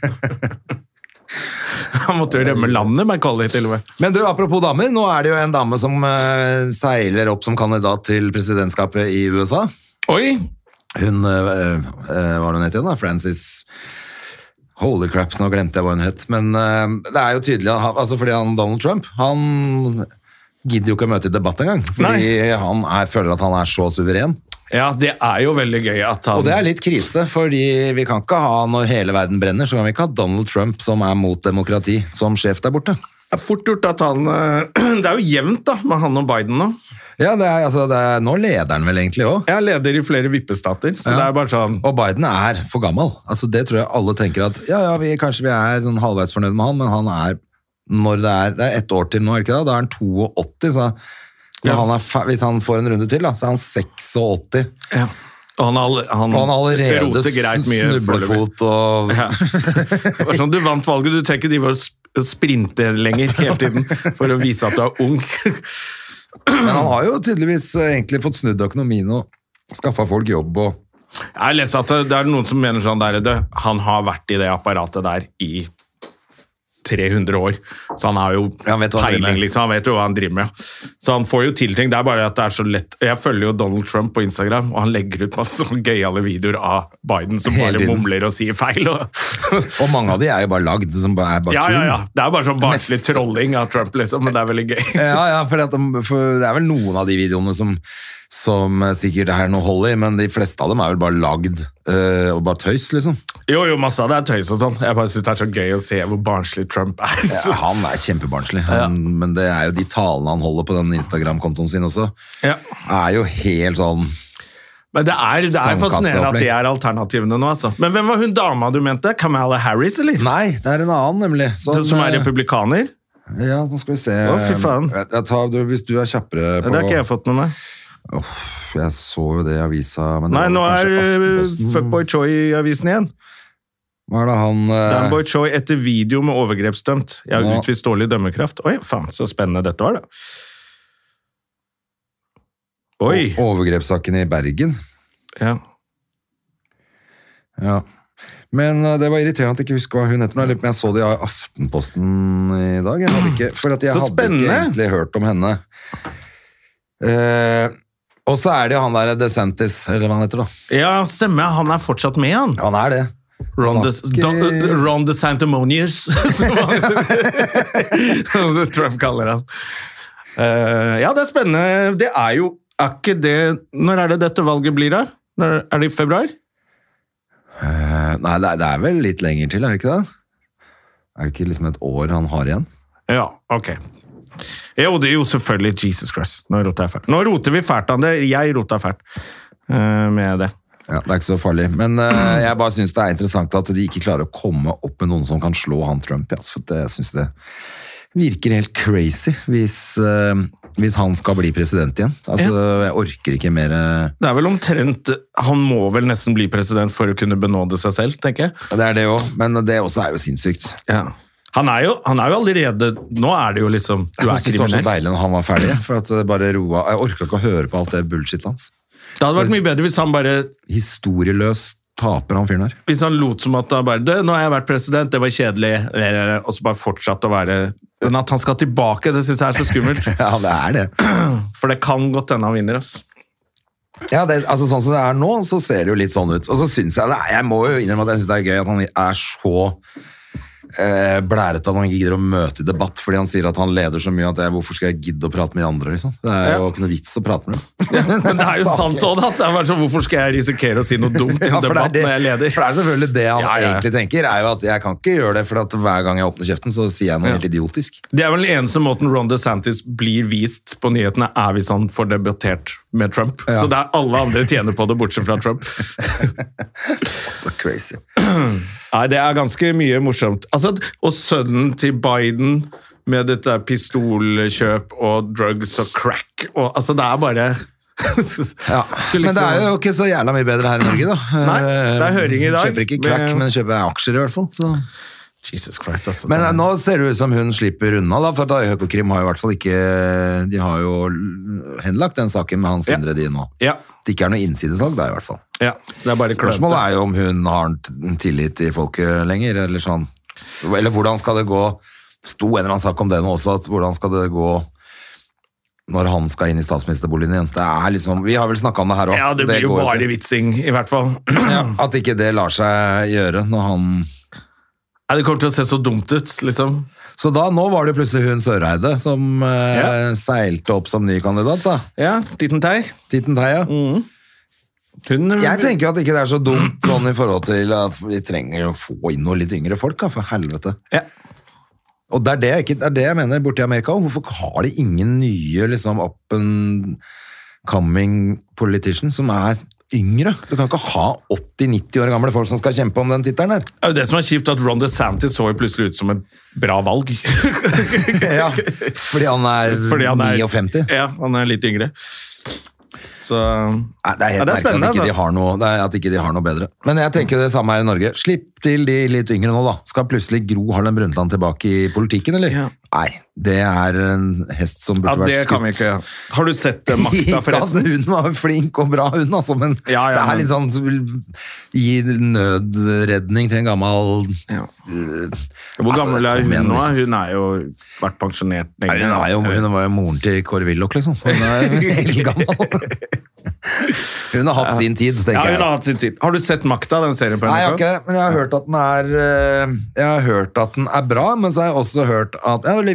S1: Han måtte jo rømme landet, Macaulay, til og med.
S2: Men du, apropos damer, nå er det jo en dame som seiler opp som kandidat til presidentskapet i USA.
S1: Oi!
S2: Hun, hva var det hun het igjen da? Francis... Holy crap, nå glemte jeg hva hun het. Men det er jo tydelig, altså fordi Donald Trump, han gidder jo ikke å møte i debatt engang. Fordi han føler at han er så suveren.
S1: Ja, det er jo veldig gøy at han...
S2: Og det er litt krise, fordi vi kan ikke ha, når hele verden brenner, så kan vi ikke ha Donald Trump som er mot demokrati, som sjef der borte.
S1: Det er fort gjort at han... Det er jo jevnt da, med han og Biden nå.
S2: Ja, nå leder han vel egentlig også.
S1: Ja, leder i flere vippestater, så det er bare sånn...
S2: Og Biden er for gammel. Altså, det tror jeg alle tenker at, kanskje vi er sånn halvveis fornøyd med han, men han er, når det er 1 år til nå, er det ikke det? Da er han 82, så hvis han får en runde til, da, så er han 86.
S1: Ja. Og han
S2: har allerede snublefot og...
S1: Ja. Det var sånn, du vant valget, du trenger ikke de å sprinte lenger hele tiden for å vise at du er ung.
S2: Men han har jo tydeligvis egentlig fått snudd økonomien og skaffet folk jobb og...
S1: Jeg leser at det er noen som mener sånn han har vært i det apparatet der i 300 år, så han har jo peiling, liksom, han vet jo hva han driver med. Så han får jo tilting, det er bare at det er så lett. Jeg følger jo Donald Trump på Instagram, og han legger ut masse gøyale videoer av Biden som bare mumler og sier feil.
S2: Og mange av de er jo bare lagd, som bare er bare tull.
S1: Ja. Det er bare sånn barnslig trolling av Trump, liksom, men det er veldig gøy.
S2: Ja, for det er vel noen av de videoene som sikkert er noe hold i, men de fleste av dem er vel bare lagd og bare tøys, liksom.
S1: Jo, masse av det er tøys og sånn. Jeg bare synes det er så gøy å se hvor barnslig Trump er.
S2: Ja, han er kjempebarnslig, men det er jo de talene han holder på den Instagram-kontoen sin også, er jo helt sånn...
S1: Men det er fascinerende at det er alternativene nå, altså. Men hvem var hun dama du mente? Kamala Harris, eller?
S2: Nei, det er en annen, nemlig.
S1: Som er republikaner?
S2: Ja, nå skal vi se.
S1: Å, fy faen.
S2: Hvis du er kjappere på...
S1: Det har ikke jeg fått med meg.
S2: Jeg så jo det i avisa.
S1: Nei, nå er Fuckboy Choi i avisen igjen.
S2: Hva er det han...
S1: Danboy Choi etter video med overgrepsdømt. Jeg har utvist dårlig dømmekraft. Oi, faen, så spennende dette var det. Oi!
S2: Overgrepssaken i Bergen.
S1: Ja.
S2: Men det var irriterende at jeg ikke husker hva hun heter. Men jeg så det i Aftenposten i dag. Jeg hadde ikke egentlig hørt om henne. Og så er det jo han der DeSantis, eller hva han heter da. Ja,
S1: stemmer. Han er fortsatt med, han.
S2: Han er det.
S1: Ron DeSantimonious, som Trump kaller han. Ja, det er spennende. Det er jo ikke det... Når er det dette valget blir da? Er det i februar?
S2: Nei, det er vel litt lenger til, er det ikke det? Er det ikke liksom et år han har igjen?
S1: Ja, ok. Jo, det er jo selvfølgelig Jesus Christ. Nå roter vi fælt av det. Jeg roter fælt med det.
S2: Ja, det er ikke så farlig. Men jeg bare synes det er interessant at de ikke klarer å komme opp med noen som kan slå han Trump. Altså, for jeg synes det virker helt crazy hvis han skal bli president igjen. Altså, jeg orker ikke mer...
S1: Det er vel omtrent... Han må vel nesten bli president for å kunne benåde seg selv, tenker jeg.
S2: Det er det også, men det også er jo sinnssykt.
S1: Ja. Han er jo allerede... Nå er det jo liksom... Du er kriminell.
S2: Jeg synes det var så deilig når han var ferdig, for at det bare roa... Jeg orker ikke å høre på alt det bullshit hans.
S1: Det hadde vært mye bedre hvis han bare...
S2: Historieløs taper han fyren her.
S1: Hvis han lot som at han bare... Nå har jeg vært president, det var kjedelig, og så bare fortsatt å være... Men at han skal tilbake, det synes jeg er så skummelt.
S2: Ja, det er det.
S1: For det kan godt hende han vinner, altså.
S2: Ja, altså sånn som det er nå, så ser det jo litt sånn ut. Og så synes jeg må jo innrømme at jeg synes det er gøy at han er så blæret at han gidder å møte i debatt, fordi han sier at han leder så mye at hvorfor skal jeg gidde å prate med de andre, liksom? Det jo ikke noe vits å prate med dem.
S1: Ja, men det jo sant også, da. Det sånn, hvorfor skal jeg risikere å si noe dumt i en debatt når jeg leder?
S2: For det selvfølgelig det han egentlig tenker, jo at jeg kan ikke gjøre det, for at hver gang jeg åpner kjeften, så sier jeg noe helt idiotisk.
S1: Det vel den eneste måten Ron DeSantis blir vist på nyhetene, hvis han får debattert med Trump. Så det alle andre tjener på det, bortsett fra Trump.
S2: Crazy.
S1: Nei, det ganske mye morsomt. Altså, og sønnen til Biden med dette pistolkjøp og drugs og crack, og altså det bare...
S2: liksom... Men det jo ikke så jævla mye bedre her i Norge, da.
S1: Nei, det høring i dag.
S2: Kjøper ikke crack, men kjøper aksjer i hvert fall. Så.
S1: Jesus Christ, altså.
S2: Men nå ser det ut som hun slipper unna, da, for at Økokrim har jo i hvert fall ikke... De har jo henlagt den saken med Hans Indre de nå.
S1: Ja.
S2: Det ikke noe innsidesalg da, i hvert fall.
S1: Ja, det bare klønte.
S2: Spørsmålet jo om hun har tillit i folket lenger, eller sånn. Eller hvordan skal det gå? Sto en eller annen sak om det nå også, at hvordan skal det gå når han skal inn i statsministerboligen igjen? Det liksom, vi har vel snakket om det her også.
S1: Ja, det blir jo bare vitsing, i hvert fall.
S2: Ja, at ikke det lar seg gjøre når han...
S1: Ja, det kommer til å se så dumt ut, liksom.
S2: Så nå var det plutselig hun Søreide som seilte opp som ny kandidat, da.
S1: Ja, Titten Tei.
S2: Ja. Jeg tenker jo at ikke det så dumt sånn i forhold til at vi trenger å få inn noe litt yngre folk, da, for helvete.
S1: Ja.
S2: Og det det jeg mener borte i Amerika. Hvorfor har de ingen nye liksom up and coming politician som yngre? Du kan ikke ha 80-90 år gamle folk som skal kjempe om den tittelen her.
S1: Det det som kjipt, at Ron DeSantis så jo plutselig ut som et bra valg.
S2: Ja, fordi han 59.
S1: Ja, han litt yngre. Så...
S2: det helt merkelig at ikke de har noe, at ikke de har noe bedre. Men jeg tenker det samme her i Norge. Slipp til de litt yngre nå, da. Skal plutselig Gro Harlem Brundtland tilbake i politikken, eller? Ja. Nei, det en hest som burde vært skutt.
S1: Det kan vi ikke. Har du sett Makta, forresten?
S2: Hun var flink og bra, hun, altså, men det litt sånn gi nødredning til en gammel... Ja.
S1: Hvor gammel hun nå? Hun jo vært pensjonert lenge.
S2: Hun var jo moren til Kåre Willoch, liksom. Hun helt gammel. Hun har hatt sin tid, tenker jeg.
S1: Ja, hun har hatt sin tid. Har du sett Makta, den serien på NRK?
S2: Nei, jeg har ikke det, men jeg har hørt at den bra, men så har jeg også hørt at
S1: den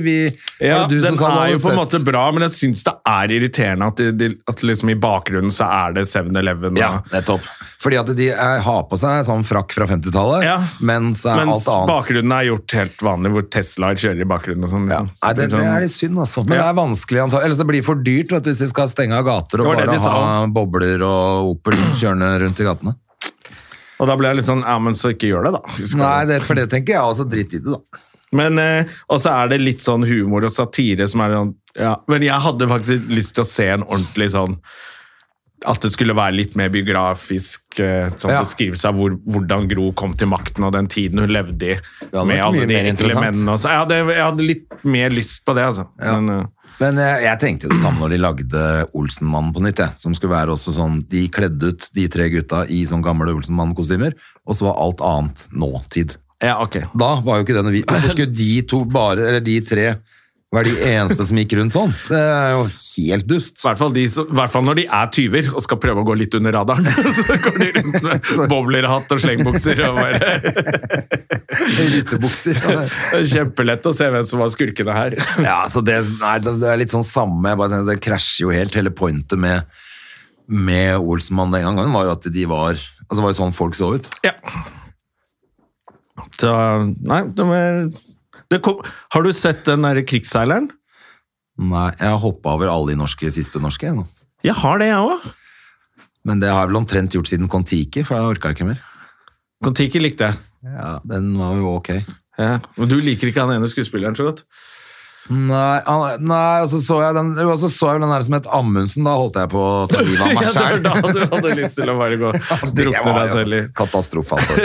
S1: jo på en måte bra, men jeg synes det irriterende at liksom i bakgrunnen så det 7-Eleven.
S2: Ja, nettopp. Fordi at de har på seg sånn frakk fra 50-tallet, mens alt annet.
S1: Bakgrunnen gjort helt vanlig, hvor Tesla kjører i bakgrunnen og sånn. Liksom.
S2: Nei, det litt synd, altså. Men det vanskelig, ellers det blir for dyrt, vet du, hvis de skal stenge av gater og bare ha bobler og Opel kjørende rundt i gatene.
S1: Og da ble jeg litt sånn, men så ikke gjør det da.
S2: Nei, for det tenker jeg også, dritt i det da.
S1: Men, og så det litt sånn humor og satire som sånn, men jeg hadde faktisk lyst til å se en ordentlig sånn, at det skulle være litt mer biografisk sånn beskrivelse av hvordan Gro kom til makten og den tiden hun levde i, med alle de enkle mennene. Så jeg hadde litt mer lyst på det, altså.
S2: Ja. Men jeg tenkte det samme når de lagde Olsenmannen på nytt, som skulle være også sånn, de kledde ut de 3 gutta i sånn gamle Olsenmannen-kostymer, og så var alt annet nåtid.
S1: Ja, ok.
S2: Da var jo ikke det hvorfor skulle de 2 eller de 3 være de eneste som gikk rundt sånn? Det jo helt dust.
S1: I hvert fall når de tyver og skal prøve å gå litt under radaren. Så går de rundt med bowlerhatt og slengbukser og bare...
S2: Rutebukser.
S1: Det kjempelett å se hvem som var skurkene her.
S2: Ja, så det litt sånn samme. Jeg bare tenker, det krasjer jo helt. Hele pointet med Olsenmann den gangen var jo at de var... Altså, det var jo sånn folk så ut.
S1: Ja. Så, nei, har du sett den der krigsseileren?
S2: Nei, jeg har hoppet over alle de siste norske. Nå.
S1: Jeg har det, jeg også.
S2: Men det har jeg vel omtrent gjort siden Kon-Tiki, for jeg orket ikke mer.
S1: Kon-Tiki likte jeg.
S2: Ja, den var jo ok.
S1: Ja, men du liker ikke han ene skuespilleren så godt?
S2: Nei, og så så jeg den der som het Amundsen, da holdt jeg på å ta livet av meg selv.
S1: Ja, du hadde lyst til å bare gå og drukne deg selv i.
S2: Katastrofalt.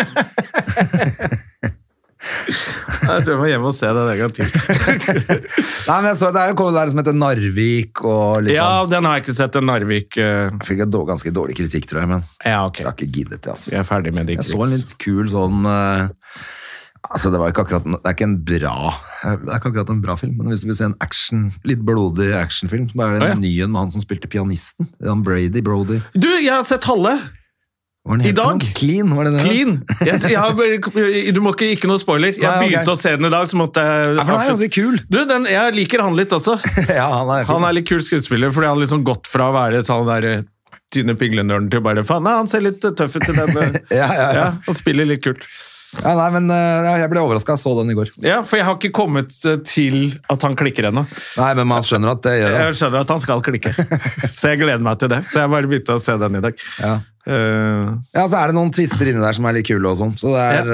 S1: Jeg tror jeg må hjem og se det en gang til.
S2: Nei, men det jo kommet der som heter Narvik og litt
S1: sånn. Den har jeg ikke sett, den Narvik.
S2: Jeg fikk ganske dårlig kritikk, tror jeg, men
S1: ja, okay.
S2: Jeg har ikke giddet det, altså.
S1: Jeg ferdig med det.
S2: Jeg så en litt kul sånn altså, det ikke akkurat det ikke akkurat en bra film, men hvis du vil se en litt blodig actionfilm, så det den nye med han som spilte pianisten, Brody.
S1: Du, jeg har sett halve! I dag.
S2: Clean, var det det?
S1: Clean. Du må ikke noe spoiler. Jeg begynte å se den I dag, så måtte jeg...
S2: for den ganske kul.
S1: Jeg liker han litt også. Han litt kul skuespiller, fordi han liksom gått fra å være sånn der tynne pinglenørden til bare, faen, han ser litt tøff ut I den. Han spiller litt kult.
S2: Men jeg ble overrasket, jeg så den I går.
S1: Ja, for jeg har ikke kommet til at han klikker ennå.
S2: Nei, men man skjønner at det gjør det.
S1: Jeg skjønner at han skal klikke. Så jeg gleder meg til det. Så jeg bare begynte å se den I dag.
S2: Så det noen twister inni der som litt kule og sånn. Så det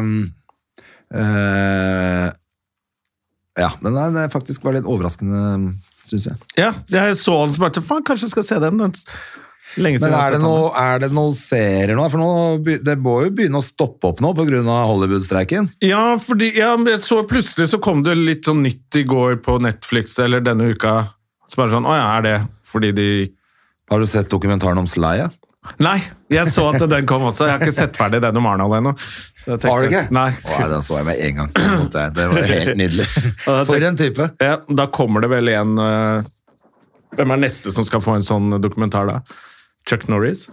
S2: den faktisk var litt overraskende, synes jeg.
S1: Ja, jeg så den som bare, faen, kanskje jeg skal se den. Men
S2: det noen serier nå? For nå, det må jo begynne å stoppe opp nå på grunn av Hollywood-streiken.
S1: Ja, fordi så plutselig så kom det litt sånn nytt I går på Netflix, eller denne uka. Så bare sånn, det fordi de...
S2: Har du sett dokumentaren om Slayer?
S1: Nei, jeg så at den kom også. Jeg har ikke sett ferdig den om Arnold ennå.
S2: Har du ikke?
S1: Nei.
S2: Den så jeg med en gang. Det var helt nydelig. For en type.
S1: Ja, da kommer det vel en... Hvem neste som skal få en sånn dokumentar da? Chuck Norris.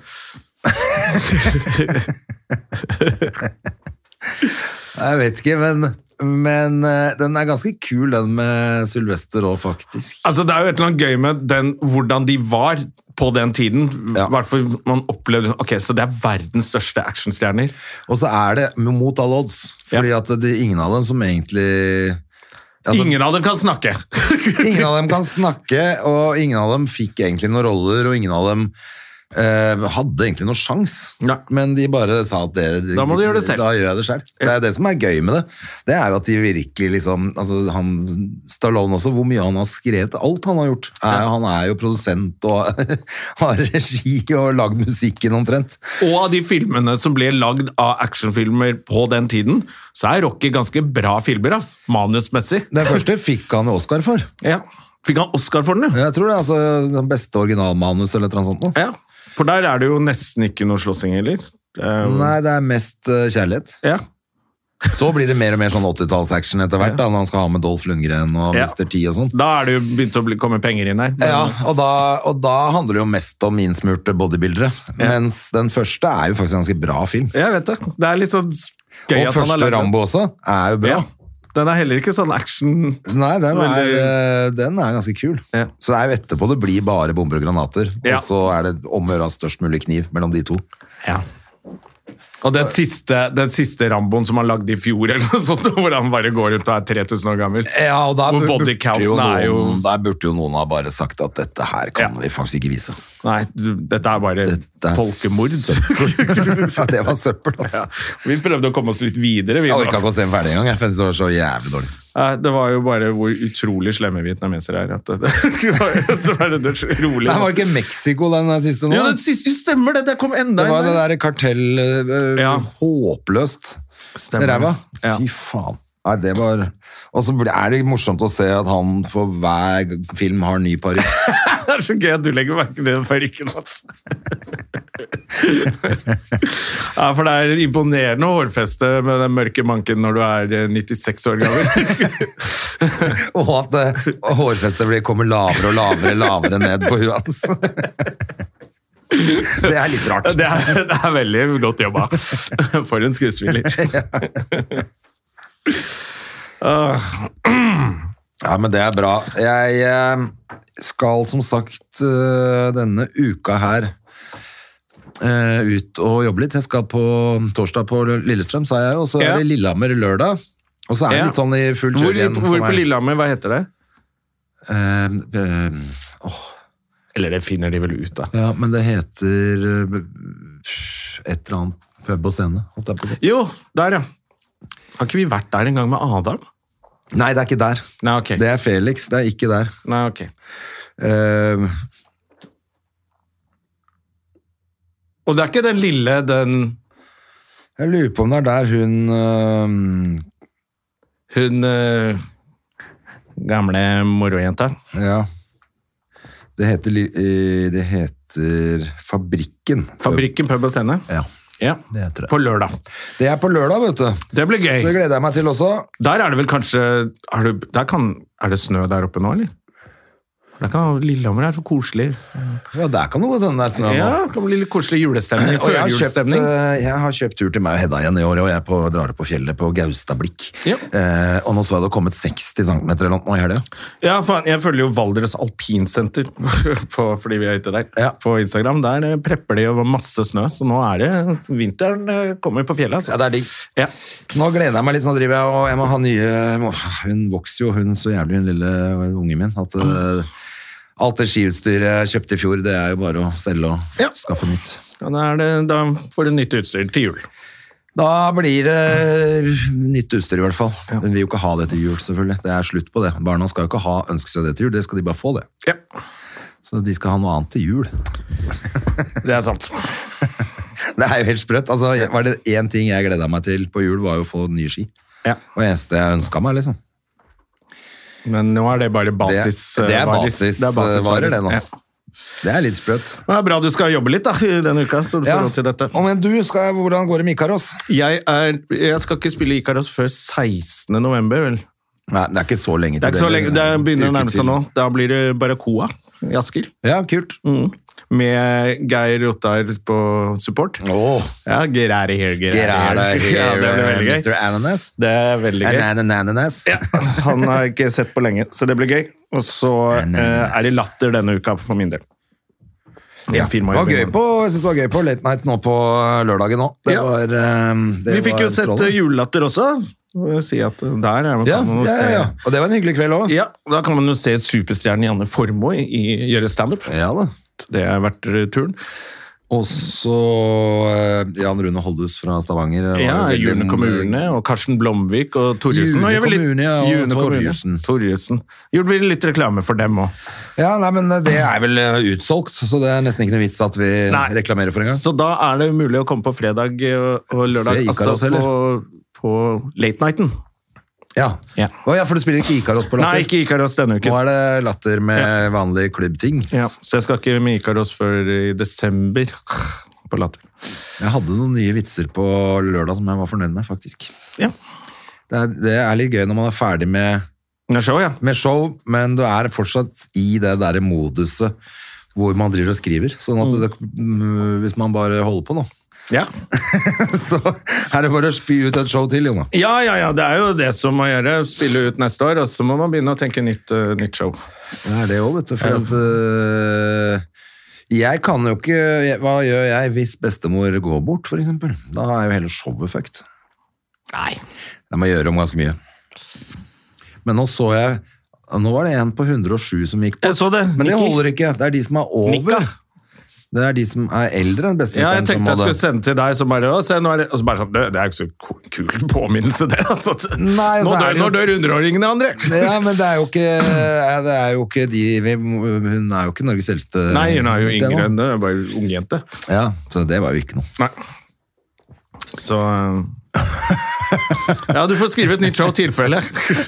S2: Jeg vet ikke, men den ganske kul, den med Sylvester også, faktisk.
S1: Altså, det jo et eller annet gøy med hvordan de var på den tiden. Hvertfor man opplevde, så det verdens største actionstjerner.
S2: Og så det mot alle odds, fordi at det ingen av dem som egentlig...
S1: ingen av dem kan snakke.
S2: Ingen av dem kan snakke, og ingen av dem fikk egentlig noen roller, og ingen av dem hadde egentlig noen sjans, men de bare sa at
S1: da må du gjøre det selv.
S2: Da gjør jeg det selv. Det det som gøy med det. Det jo at de virkelig liksom, altså han Stallone også, hvor mye han har skrevet, alt han har gjort. Han jo produsent og har regi og lagd musikken omtrent.
S1: Og av de filmene som ble lagd av actionfilmer på den tiden, så Rocky ganske bra filmer, manusmessig.
S2: Den første fikk han Oscar for.
S1: Ja. Fikk han Oscar for den, jo?
S2: Jeg tror det, altså den beste originalmanus eller noe sånt.
S1: Ja. For der det jo nesten ikke noe slåssing heller.
S2: Nei, det mest kjærlighet.
S1: Ja.
S2: Så blir det mer og mer sånn 80-talls-action etter hvert, da, når han skal ha med Dolph Lundgren og Mr. T og sånt.
S1: Da det jo begynt å komme penger inn her. Men...
S2: Ja, og da handler det jo mest om innsmurte bodybuildere, mens den første jo faktisk en ganske bra film.
S1: Jeg vet det. Det litt sånn gøy
S2: og
S1: at han
S2: første Rambo også jo bra.
S1: Ja. Den heller ikke sånn action.
S2: Nei, den ganske kul. Ja. Så det jo etterpå det blir bare bomber og granater. Og så det om å gjøre størst mulig kniv mellom de to.
S1: Ja. Og den siste Ramboen som han lagde I fjor, eller noe sånt, hvor han bare går rundt og 3000 år gammel.
S2: Ja, og der
S1: burde
S2: jo noen ha bare sagt at dette her kan vi faktisk ikke vise.
S1: Nei, dette bare folkemord.
S2: Ja, det var søppel, altså.
S1: Ja. Vi prøvde å komme oss litt videre.
S2: Jeg orket ikke å se den ferdig en gang, jeg synes det var så jævlig dårlig.
S1: Det var jo bare hvor utrolig slemme vietnamesere at det var det rolig.
S2: Nei, var ikke Mexico den siste nå?
S1: Ja, den siste stemmer det, det kom enda.
S2: Det var det der kartell, håpløst.
S1: Stemmer.
S2: Fy faen. Nei, det var... Og så det morsomt å se at han for hver film har ny parykk.
S1: Det så gøy at du legger merke til den parykken, altså. Ja, for det imponerende hårfeste med den mørke manken når du 96 år gammel.
S2: Og at hårfestet kommer lavere og lavere ned på huet hans. Det litt rart.
S1: Det veldig godt jobba. For en skuespiller.
S2: Ja, men det bra. Jeg skal som sagt denne uka her ut og jobbe litt. Jeg skal på torsdag på Lillestrøm, sa jeg, og så det Lillehammer lørdag. Og så det litt sånn I full kjør igjen.
S1: Hvor på Lillehammer, hva heter det? Eller det finner de vel ut da.
S2: Ja, men det heter et eller annet pub og scene.
S1: Jo, der ja. Har ikke vi vært der en gang med Adam?
S2: Nei, det ikke der.
S1: Nei, ok.
S2: Det Felix, det ikke der.
S1: Nei, ok. Og det ikke den lille, den...
S2: Jeg lurer på om det der hun...
S1: Gamle morojenta.
S2: Ja. Det heter Fabrikken.
S1: Fabrikken pub og scene?
S2: Ja.
S1: Ja,
S2: det tror jeg.
S1: På lørdag.
S2: Det på lørdag, vet du.
S1: Det blir gøy.
S2: Så det gleder jeg meg til også.
S1: Der det vel kanskje... det snø der oppe nå, eller? Lillehammer er så koselig.
S2: Ja, der kan det gå sånn der snø nå.
S1: Ja, det kan bli litt koselig julestemning.
S2: Jeg har kjøpt tur til meg og Hedda igjen i år, og jeg drar på fjellet på Gaustablikk. Ja. Og nå så jeg det kommet 60 cm eller noe i helgen.
S1: Ja, jeg følger jo Valdres Alpinsenter fordi vi er ute der på Instagram. Der prepper de over masse snø, så nå er det vinteren kommer på fjellet. Altså.
S2: Ja, det er digg. Ja. Nå gleder jeg meg litt, nå driver jeg og jeg må ha nye, hun vokser jo, hun så jævlig, hun lille ungen min, at alt det skiutstyret jeg kjøpte i fjor, det er jo bare å selge og skaffe nytt.
S1: Ja, da får du nytt utstyr til jul.
S2: Da blir det nytt utstyr i hvert fall. Men vi vil jo ikke ha det til jul, selvfølgelig. Det er slutt på det. Barna skal jo ikke ønske seg det til jul, det skal de bare få det. Ja. Så de skal ha noe annet til jul.
S1: Det er sant.
S2: Det er jo helt sprøtt. Altså, var det en ting jeg gledet meg til på jul, var jo å få nye ski. Ja. Og det eneste jeg ønsket meg, liksom.
S1: Men nå er det bare basis.
S2: Det er basisvarer, det nå. Ja. Det er litt sprøtt.
S1: Det er bra du skal jobbe litt da, i denne uka, så du får råd til dette.
S2: Men hvordan går det med Ikaros?
S1: Jeg skal ikke spille Ikaros før 16. november, vel?
S2: Nei, det er ikke så lenge til.
S1: Det er ikke så lenge, det begynner å nærme seg nå. Da blir det Barracoa i Asker.
S2: Ja, kult.
S1: Med Geir Ottar på support. Ja, Geir er her.
S2: Ja, det blir veldig gøy. Mr. Ananas.
S1: Det er veldig gøy.
S2: Ananas.
S1: Ja, han har ikke sett på lenge, så det blir gøy. Og så er det latter denne uka for min del.
S2: Ja, jeg synes det var gøy på Late Night nå på lørdagen nå.
S1: Vi fikk jo sett julelatter også. Si at der er man se...
S2: Og det var en hyggelig kveld også.
S1: Ja, da kan man jo se superstjernen Janne Formoe gjøre stand-up.
S2: Ja da.
S1: Det har vært turen.
S2: Og så Jan Rune Holdhus fra Stavanger.
S1: Ja, June kommune, og Karsten Blomvik og Torjussen.
S2: June kommune, ja, og
S1: Torjussen. Gjorde vi litt reklame for dem også.
S2: Ja, nei, men det er vel utsolgt, så det er nesten ikke noe vits at vi reklamerer for en gang.
S1: Så da er det mulig å komme på fredag og lørdag,
S2: altså
S1: på Late Nighten.
S2: Ja. For du spiller ikke Ikaros på latter?
S1: Nei, ikke Ikaros denne uken.
S2: Nå er det latter med vanlige klubbting.
S1: Ja, så jeg skal ikke med Ikaros før i desember på latter.
S2: Jeg hadde noen nye vitser på lørdag som jeg var fornøyd med, faktisk. Ja. Det er litt gøy når man er ferdig med show, men du er fortsatt i det der moduset hvor man driver og skriver. Sånn at hvis man bare holder på nå, så er det bare å spy ut et show til, Jonna.
S1: Ja, det er jo det som må gjøre. Spille ut neste år, og så må man begynne å tenke nytt show.
S2: Det er det også, vet du. For at jeg kan jo ikke... Hva gjør jeg hvis bestemor går bort, for eksempel? Da er jo hele showet fucked.
S1: Nei.
S2: Det må gjøre om ganske mye. Men nå så jeg... Nå var det en på 107 som gikk bort.
S1: Jeg så det.
S2: Men det holder ikke. Det er de som er over.
S1: Nika.
S2: Det er de som er eldre enn bestemutteren.
S1: Ja, jeg tenkte jeg skulle sende til deg, så bare, og så bare sånn, det er jo ikke så kul påminnelse det.
S2: Nei,
S1: nå dør 100-åringene, André.
S2: Ja, men det er jo ikke de, hun er jo ikke Norges eldste.
S1: Nei, hun er jo yngre enn det, er bare ungjente.
S2: Ja, så det var jo ikke noe.
S1: Nei. Så... Ja, du får skrive et nytt show tilfelle.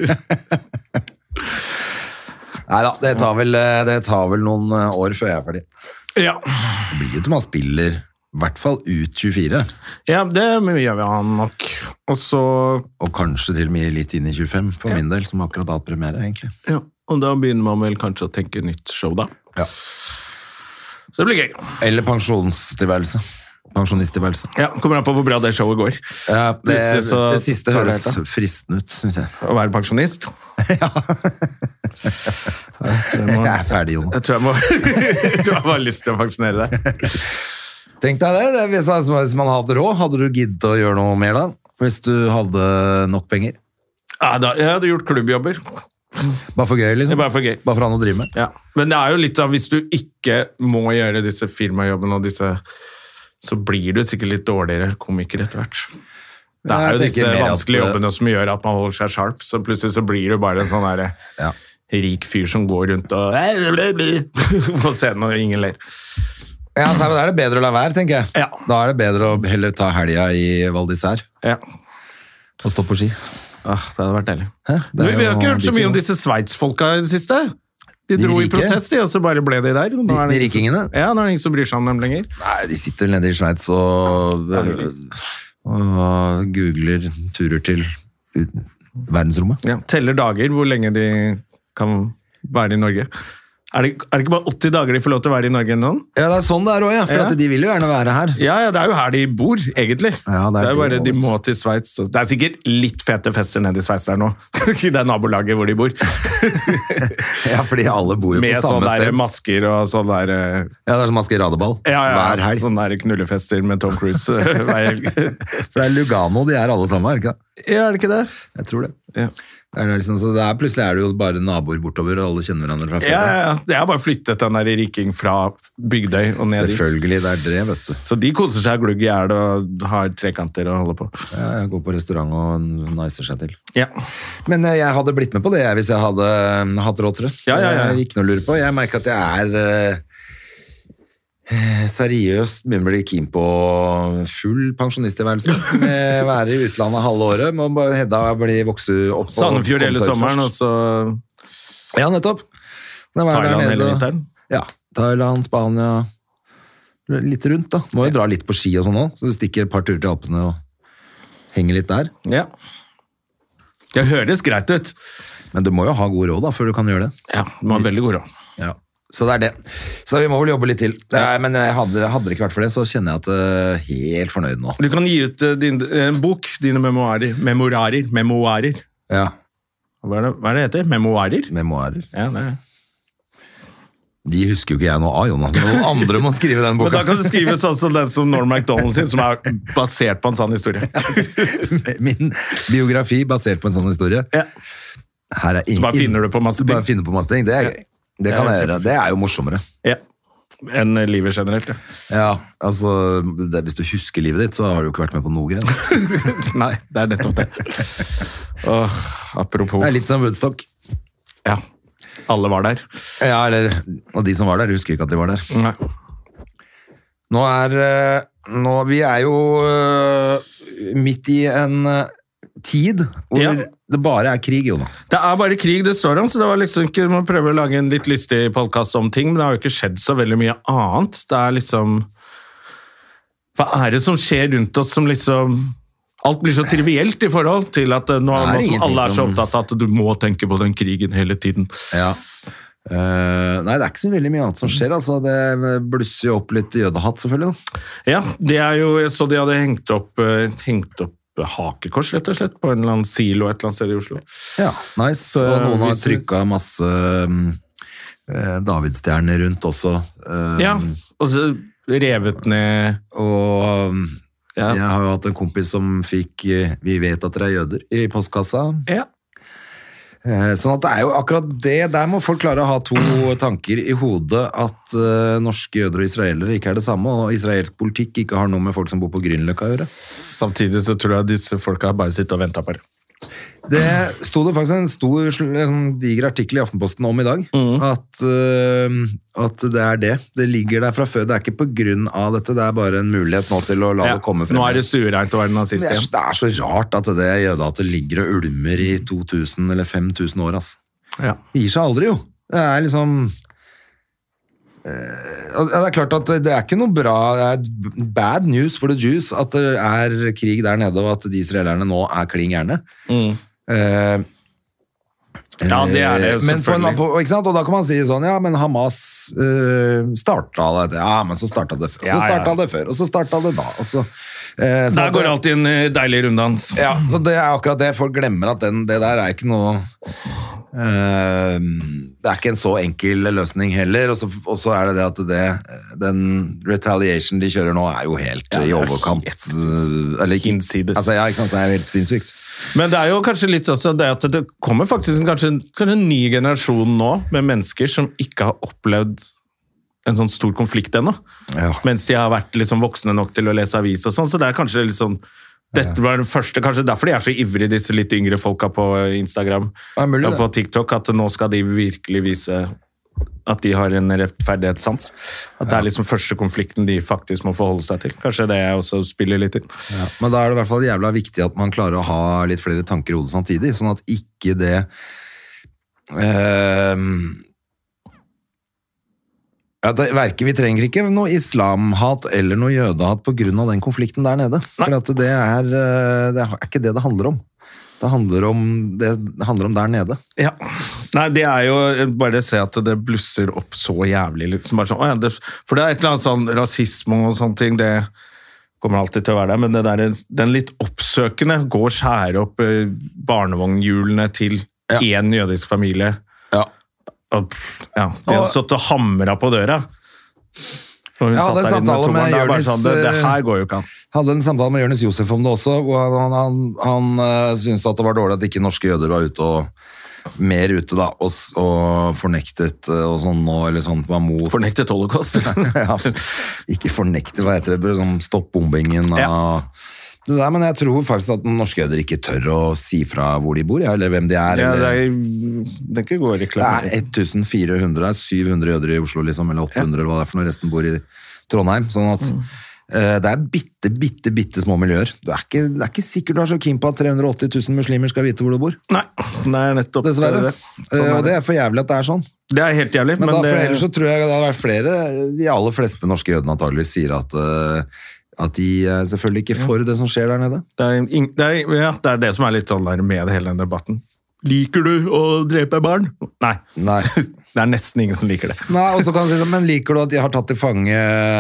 S2: Neida, det tar vel noen år før jeg er ferdig.
S1: Ja.
S2: Det blir jo til man spiller i hvert fall ut 24.
S1: Ja, det gjør vi nok.
S2: Og kanskje til og med litt inn i 25 for min del, som akkurat hatt premiere, egentlig.
S1: Ja, og da begynner man vel kanskje å tenke nytt show da. Ja. Så det blir gøy.
S2: Eller pensjonstilværelse. Pensjonisttilværelse.
S1: Ja, kommer an på hvor bra det showet går.
S2: Ja, det siste høres fristende ut, synes jeg.
S1: Å være pensjonist?
S2: Ja. Jeg er ferdig, Jon.
S1: Jeg tror jeg har lyst til å pensjonere deg.
S2: Tenk deg det, hvis man hadde råd, hadde du giddet å gjøre noe mer da? Hvis du hadde nok penger?
S1: Ja, jeg hadde gjort klubbjobber.
S2: Bare for gøy, liksom?
S1: Bare for gøy.
S2: Bare for han å drive med?
S1: Ja, men det er jo litt av, hvis du ikke må gjøre disse firmajobbene og disse, så blir du sikkert litt dårligere komiker etter hvert. Det er jo disse vanskelige jobbene som gjør at man holder seg sharp, så plutselig så blir du bare en sånn der rik fyr som går rundt og på scenen og ingen ler.
S2: Ja, da er det bedre å la være, tenker jeg. Ja. Da er det bedre å heller ta helga i Val d'Isère. Ja. Og stå på ski.
S1: Det hadde vært deilig. Vi har ikke hørt så mye om disse Sveits-folka i det siste. De dro i protest, og så bare ble de der.
S2: De rikingene?
S1: Ja, nå er det ingen som bryr seg om dem lenger.
S2: Nei, de sitter nede i Sveits og googler turer til verdensrommet.
S1: Ja, teller dager hvor lenge de kan være i Norge. Er det ikke bare 80 dager de får lov til å være i Norge nå?
S2: Ja, det er sånn det er også, for at de vil jo gjerne være her.
S1: Ja, det er jo her de bor, egentlig. Ja, det er bare de må til Sveits. Det er sikkert litt fete fester nede i Sveits der nå. I det nabolaget hvor de bor.
S2: Ja, fordi alle bor jo på samme sted.
S1: Med sånne masker og sånn der...
S2: Ja, det er sånn maskeradeball. Hver helg.
S1: Sånne der knullefester med Tom Cruise hver helg.
S2: For det er Lugano, de er alle sammen, er det ikke det?
S1: Ja, er det ikke det?
S2: Jeg tror det. Ja. Liksom, så plutselig er det jo bare naboer bortover, og alle kjenner hverandre fra før.
S1: Ja, det er bare flyttet den der riking fra Bygdøy og ned dit.
S2: Selvfølgelig, det er det, vet du.
S1: Så de koser seg glugg i hjel og har trekanter å holde på.
S2: Ja, jeg går på restaurant og nicer seg til.
S1: Ja.
S2: Men jeg hadde blitt med på det hvis jeg hadde hatt råd til det.
S1: Ja.
S2: Ikke noe å lure på. Jeg merker at jeg er... seriøst begynner å bli keen på full pensjonisttilværelse med å være i utlandet halve året, må bare Hedda vokse opp
S1: Sandefjord hele sommeren og så
S2: ja, nettopp
S1: Thailand hele vinteren
S2: ja, Thailand, Spania litt rundt da, må jo dra litt på ski og sånn også, så du stikker et par turer til Alpene og henger litt der
S1: ja, det høres greit ut
S2: men du må jo ha god råd da, før du kan gjøre det
S1: ja, du må ha veldig god råd
S2: ja Så det er det. Så vi må vel jobbe litt til. Nei, men hadde det ikke vært for det, så kjenner jeg at jeg er helt fornøyd nå.
S1: Du kan gi ut en bok, dine memoarer.
S2: Ja.
S1: Hva er det heter? Memoarer?
S2: Memoarer.
S1: Ja, det er.
S2: De husker jo ikke jeg noe av, Jonas. Noen andre må skrive den boka.
S1: Men da kan du skrive sånn som den som Norm Macdonald sin, som er basert på en sann historie.
S2: Min biografi basert på en sånn historie.
S1: Ja.
S2: Her er
S1: så bare finner du på masse ting.
S2: Bare finner på masse ting, det er gøy. Det kan jeg gjøre. Det er jo morsommere.
S1: Ja, enn livet generelt.
S2: Ja, altså, hvis du husker livet ditt, så har du jo ikke vært med på noe.
S1: Nei, det er nettopp det. Apropos.
S2: Det er litt som Woodstock.
S1: Ja, alle var der.
S2: Ja, og de som var der, husker ikke at de var der.
S1: Nei.
S2: Vi er jo midt i en tid hvor det bare er krig, Jonas.
S1: Det er bare krig det står om, så det var liksom ikke, man prøver å lage en litt lystig podcast om ting, men det har jo ikke skjedd så veldig mye annet. Det er liksom, hva er det som skjer rundt oss som liksom, alt blir så trivielt i forhold til at nå som alle er så opptatt av at du må tenke på den krigen hele tiden.
S2: Ja. Nei, det er ikke så veldig mye annet som skjer, altså. Det blusser jo opp litt jødehatt, selvfølgelig. Da.
S1: Ja, det er jo, så de hadde hengt opp hakekors, rett og slett, på en eller annen silo et eller annet sted i Oslo.
S2: Ja, nice. Så, og noen har trykket masse Davidstjerner rundt også.
S1: Ja, og så revet ned.
S2: Og jeg har jo hatt en kompis som fikk Vi vet at dere er jøder i postkassa.
S1: Ja.
S2: Sånn at det er jo akkurat det, der må folk klare å ha to tanker i hodet, at norske jøder og israelere ikke er det samme, og israelsk politikk ikke har noe med folk som bor på Grünerløkka å gjøre.
S1: Samtidig så tror jeg disse folka har bare sittet og ventet på det.
S2: Det stod det faktisk en stor, diger artikkel i Aftenposten om i dag, at det er det. Det ligger der fra før. Det er ikke på grunn av dette, det er bare en mulighet nå til å la det komme frem.
S1: Nå er det stuereint å være nazist igjen.
S2: Det er så rart at det jødehatet ligger og ulmer i 2000 eller 5000 år, ass.
S1: Ja.
S2: Det gir seg aldri, jo. Det er liksom... Det er klart at det er ikke noe bra, det er bad news for the Jews at det er krig der nede, og at de israelerne nå er kling gjerne.
S1: Ja, det er det jo selvfølgelig.
S2: Ikke sant? Og da kan man si sånn, ja, men Hamas startet det, ja, men så startet det før, så startet det før, og så startet det da, og så
S1: der går alltid en deilig runddans.
S2: Ja, så det er akkurat det, folk glemmer at det der er ikke noe det er ikke en så enkel løsning heller, og så er det at den retaliation de kjører nå er jo helt i overkant. Eller
S1: hinsides.
S2: Altså, ja, ikke sant, det er jo helt sinnssykt.
S1: Men det er jo kanskje litt også det at det kommer faktisk kanskje en ny generasjon nå med mennesker som ikke har opplevd en sånn stor konflikt ennå, mens de har vært liksom voksne nok til å lese avis og sånn, så det er kanskje litt sånn dette var det første, kanskje derfor de er så ivrige, disse litt yngre folka på Instagram og på TikTok, at nå skal de virkelig vise at de har en rettferdighetssans. At det er liksom første konflikten de faktisk må forholde seg til. Kanskje det også spiller litt inn.
S2: Ja, men da er det i hvert fall jævla viktig at man klarer å ha litt flere tanker i hodet samtidig, sånn at ikke det vi trenger ikke noe islamhat eller noe jødehat på grunn av den konflikten der nede. Nei. For at det er ikke det handler om. Det handler om der nede.
S1: Ja, Nei, det jo bare å se at det blusser opp så jævlig, liksom bare sånn, for det et eller annet sånn rasisme og sånne ting, det kommer alltid til å være der, men det der, den litt oppsøkende går og skjærer opp barnevognhjulene til en jødisk familie. Ja. Og, de har stått og hamret på døra. Og hun satt der inne med tommeren, det bare sånn, det her går jo ikke an.
S2: Hadde en samtale med Jonis Josef om det også, hvor han syntes at det var dårlig at ikke norske jøder var ute mer ute da, og fornektet og sånn, eller sånn, var mot...
S1: Fornektet holocaust.
S2: Ja, ikke fornektet, hva heter det? Sånn, stopp bombingen av... Det der, men jeg tror faktisk at norske jøder ikke tør å si fra hvor de bor, eller hvem de
S1: Ja,
S2: eller...
S1: det ikke god reklame.
S2: Det 1400, 700 jøder i Oslo, liksom, eller 800, eller hva det for når resten bor i Trondheim, sånn at det bitte små miljøer. Det ikke sikkert du så keen på at 380 000 muslimer skal vite hvor du bor.
S1: Nei, nettopp.
S2: Dessverre. Og det for jævlig at det sånn.
S1: Det helt jævlig.
S2: Men for ellers så tror jeg det hadde vært flere, de aller fleste norske jødene antageligvis sier at de selvfølgelig ikke for det som skjer der nede.
S1: Det det som litt sånn der med hele den debatten. Liker du å drepe barn? Nei. Det nesten ingen som liker det.
S2: Nei, og så kan du si, men liker du at de har tatt til fange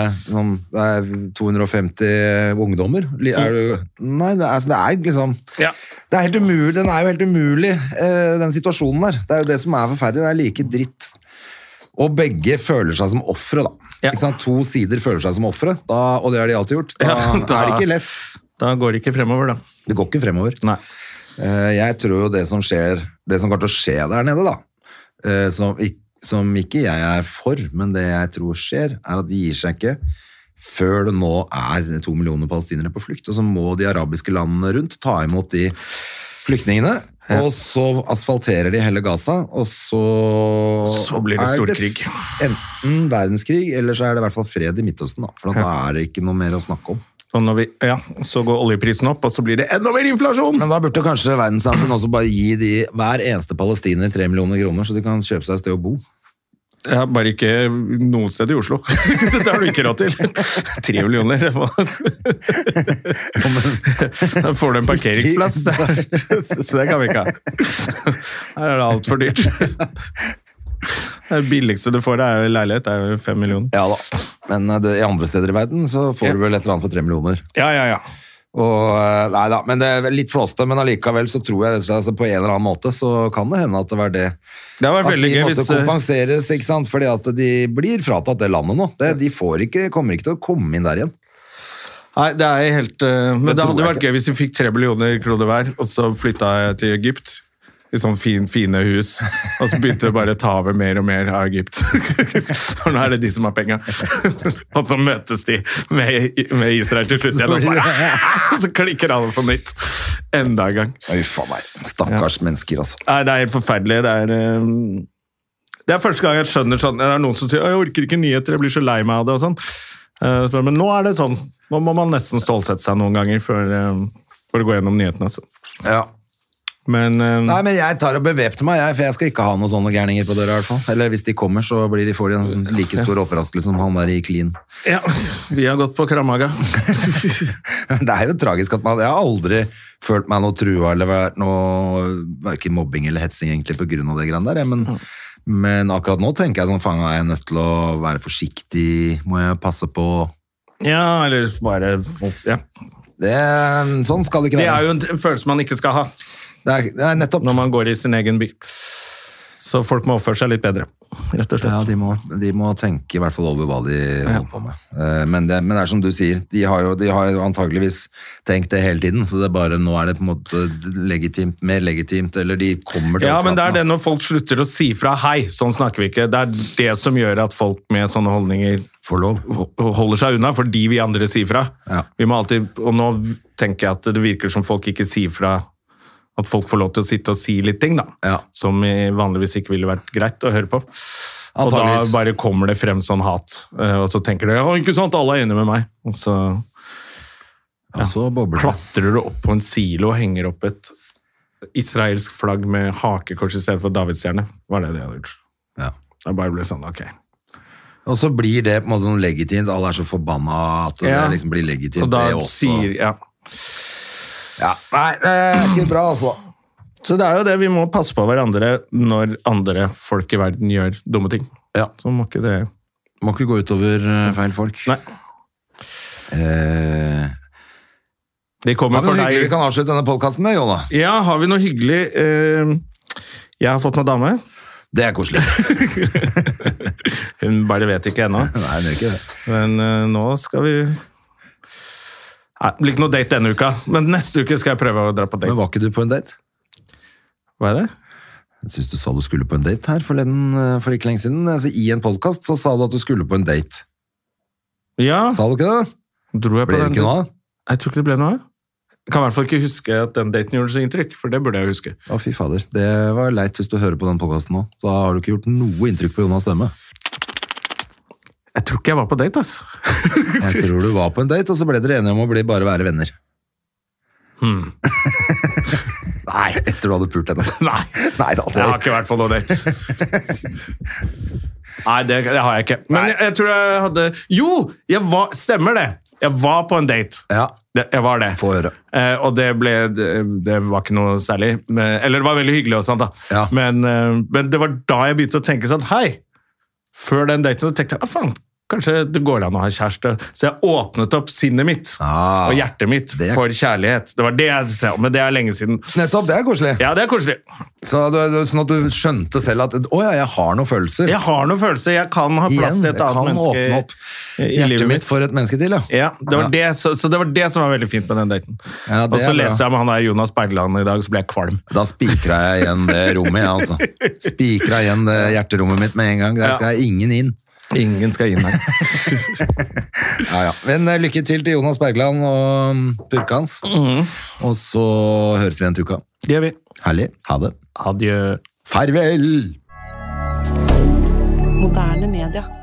S2: 250 ungdommer? Nei, det liksom... Ja. Det helt umulig, den jo helt umulig, den situasjonen der. Det jo det som forferdelig, det like dritt. Og begge føler seg som offre, da. Ja. Ikke sant? 2 sider føler seg som offre, og det har de alltid gjort. Da det ikke lett.
S1: Da går det ikke fremover, da.
S2: Det går ikke fremover.
S1: Nei.
S2: Jeg tror jo det som kommer til å skje der nede, da, som ikke jeg for, men det jeg tror skjer, at de gir seg ikke før det nå 2 millioner palestinere på flukt, og så må de arabiske landene rundt ta imot de flyktningene, og så asfalterer de hele Gaza, og så
S1: blir det storkrig.
S2: Enten verdenskrig, eller så det i hvert fall fred i Midtøsten, da, for da det ikke noe mer å snakke om.
S1: Og så går oljeprisen opp, og så blir det enda mer inflasjon!
S2: Men da burde kanskje verdenssamfunnet også bare gi hver eneste palestiner 3 millioner kroner, så de kan kjøpe seg et sted å bo.
S1: Ja, bare ikke noe sted i Oslo. Det har du ikke råd til. 3 millioner. Da får du en parkeringsplass der. Så det kan vi ikke ha. Her det alt for dyrt. Det billigste du får leilighet, det 5 millioner.
S2: Ja da, men i andre steder i verden så får du vel et eller annet for 3 millioner.
S1: Ja.
S2: Og, nei da, men det litt flåste, men allikevel så tror jeg altså, på en eller annen måte så kan det hende at det var det.
S1: Det var veldig gøy hvis...
S2: At de måtte kompenseres, ikke sant? Fordi at de blir fratatt det landet nå. De kommer ikke til å komme inn der igjen.
S1: Nei, det helt... Men det hadde vært gøy hvis vi fikk 3 millioner kroner hver, og så flyttet jeg til Egypt. I sånn fine hus, og så begynte det bare å ta over mer og mer av Egypt. For nå det de som har penger. Og så møtes de med Israel til slutt igjen, og så klikker alle på nytt. Enda en gang.
S2: Faen meg. Stakkars mennesker, altså.
S1: Nei, det helt forferdelig. Det første gang jeg skjønner sånn, det noen som sier, jeg orker ikke nyheter, jeg blir så lei meg av det, og sånn. Men nå det sånn, nå må man nesten stålsette seg noen ganger for å gå gjennom nyhetene, altså.
S2: Ja.
S1: Men,
S2: nei, men jeg tar og bevepter meg, for jeg skal ikke ha noen sånne gærninger på døra i hvert fall. Eller hvis de kommer, så får de en like stor overraskelse som han der i Klin.
S1: Ja, vi har gått på Kramaga.
S2: Det jo tragisk at jeg har aldri følt meg noe trua eller vært noe, hverken mobbing eller hetsing egentlig på grunn av det grann der, men akkurat nå tenker jeg sånn, faen, jeg nødt til å være forsiktig, må jeg passe på.
S1: Ja, eller bare, ja.
S2: Sånn skal det ikke være.
S1: Det jo en følelse man ikke skal ha.
S2: Det nettopp.
S1: Når man går i sin egen by. Så folk må oppføre seg litt bedre, rett og slett.
S2: Ja, de må tenke i hvert fall over hva de holder på med. Men det som du sier, de har jo antageligvis tenkt det hele tiden, så det bare, nå det på en måte mer legitimt, eller de kommer til å...
S1: Ja, men det det når folk slutter å si fra, hei, sånn snakker vi ikke. Det det som gjør at folk med sånne holdninger holder seg unna, fordi vi andre sier fra.
S2: Ja.
S1: Vi må alltid, og nå tenker jeg at det virker som folk ikke sier fra, at folk får lov til å sitte og si litt ting, da.
S2: Ja.
S1: Som vanligvis ikke ville vært greit å høre på. Og da bare kommer det frem sånn hat. Og så tenker de, ja, ikke sant, alle enige med meg. Og så, klatrer du opp på en silo og henger opp et israelsk flagg med hakekors i stedet for Davidsstjerne. Var det de hadde gjort?
S2: Ja.
S1: Det bare ble sånn, ok.
S2: Og så blir det på en måte noe legitimt. Alle så forbanna at det liksom blir legitimt.
S1: Og da
S2: det også.
S1: sier,
S2: Ja, nei, det ikke bra, altså.
S1: Så det jo det, vi må passe på hverandre når andre folk i verden gjør dumme ting.
S2: Ja.
S1: Så må ikke det...
S2: Må ikke gå utover feil folk.
S1: Nei. Det kommer for deg...
S2: Vi kan avslutte denne podcasten med, Jonna.
S1: Ja, har vi noe hyggelig? Jeg har fått noen dame.
S2: Det koselig.
S1: Hun bare vet ikke ennå.
S2: Nei, det ikke det.
S1: Men nå skal vi... Nei, det blir ikke noe date denne uka, men neste uke skal jeg prøve å dra på date.
S2: Men var ikke du på en date?
S1: Hva det?
S2: Jeg synes du sa du skulle på en date her for ikke lenge siden. Altså, I en podcast så sa du at du skulle på en date.
S1: Ja.
S2: Sa du ikke det?
S1: Ble
S2: det ikke noe?
S1: Jeg tror ikke det ble noe. Jeg kan i hvert fall ikke huske at den daten gjorde så inntrykk, for det burde jeg huske.
S2: Å, fy fader. Det var leit hvis du hører på den podcasten nå. Da har du ikke gjort noe inntrykk på Jonas Stømme.
S1: Jeg tror ikke jeg var på date, altså.
S2: Jeg tror du var på en date, og så ble dere enige om å bare være venner. Nei. Etter du hadde pult henne.
S1: Nei, jeg har ikke vært på noe date. Nei, det har jeg ikke. Men jeg tror jeg hadde... Jo, stemmer det. Jeg var på en date.
S2: Ja.
S1: Jeg var det.
S2: Få høre.
S1: Og det var ikke noe særlig. Eller det var veldig hyggelig og sånt da.
S2: Ja.
S1: Men det var da jeg begynte å tenke sånn, hei, før den daten så tenkte jeg, faen, kanskje det går an å ha kjæreste. Så jeg åpnet opp sinnet mitt og hjertet mitt for kjærlighet. Det var det jeg sa, men det lenge siden.
S2: Nettopp, det koselig.
S1: Ja, det koselig.
S2: Sånn at du skjønte selv at, jeg har noen følelser.
S1: Jeg har noen følelser, jeg kan ha plass til et annet menneske.
S2: Jeg kan åpne opp hjertet mitt for et menneske til,
S1: ja. Det var det, så det var det som var veldig fint med den daten. Ja, og så leste jeg med han der Jonas Bergland i dag, så ble jeg kvalm. Da
S2: spikret jeg igjen det rommet, altså. Spikret igjen det hjerterommet mitt med en gang. Der skal ingen inn.
S1: Ingen skal inn her.
S2: Ja. Men lykke til Jonas Bergland og purka hans. Og så høres vi en uka.
S1: Det gjør vi.
S2: Herlig. Ha det.
S1: Adjø.
S2: Farvel.
S3: Moderne media.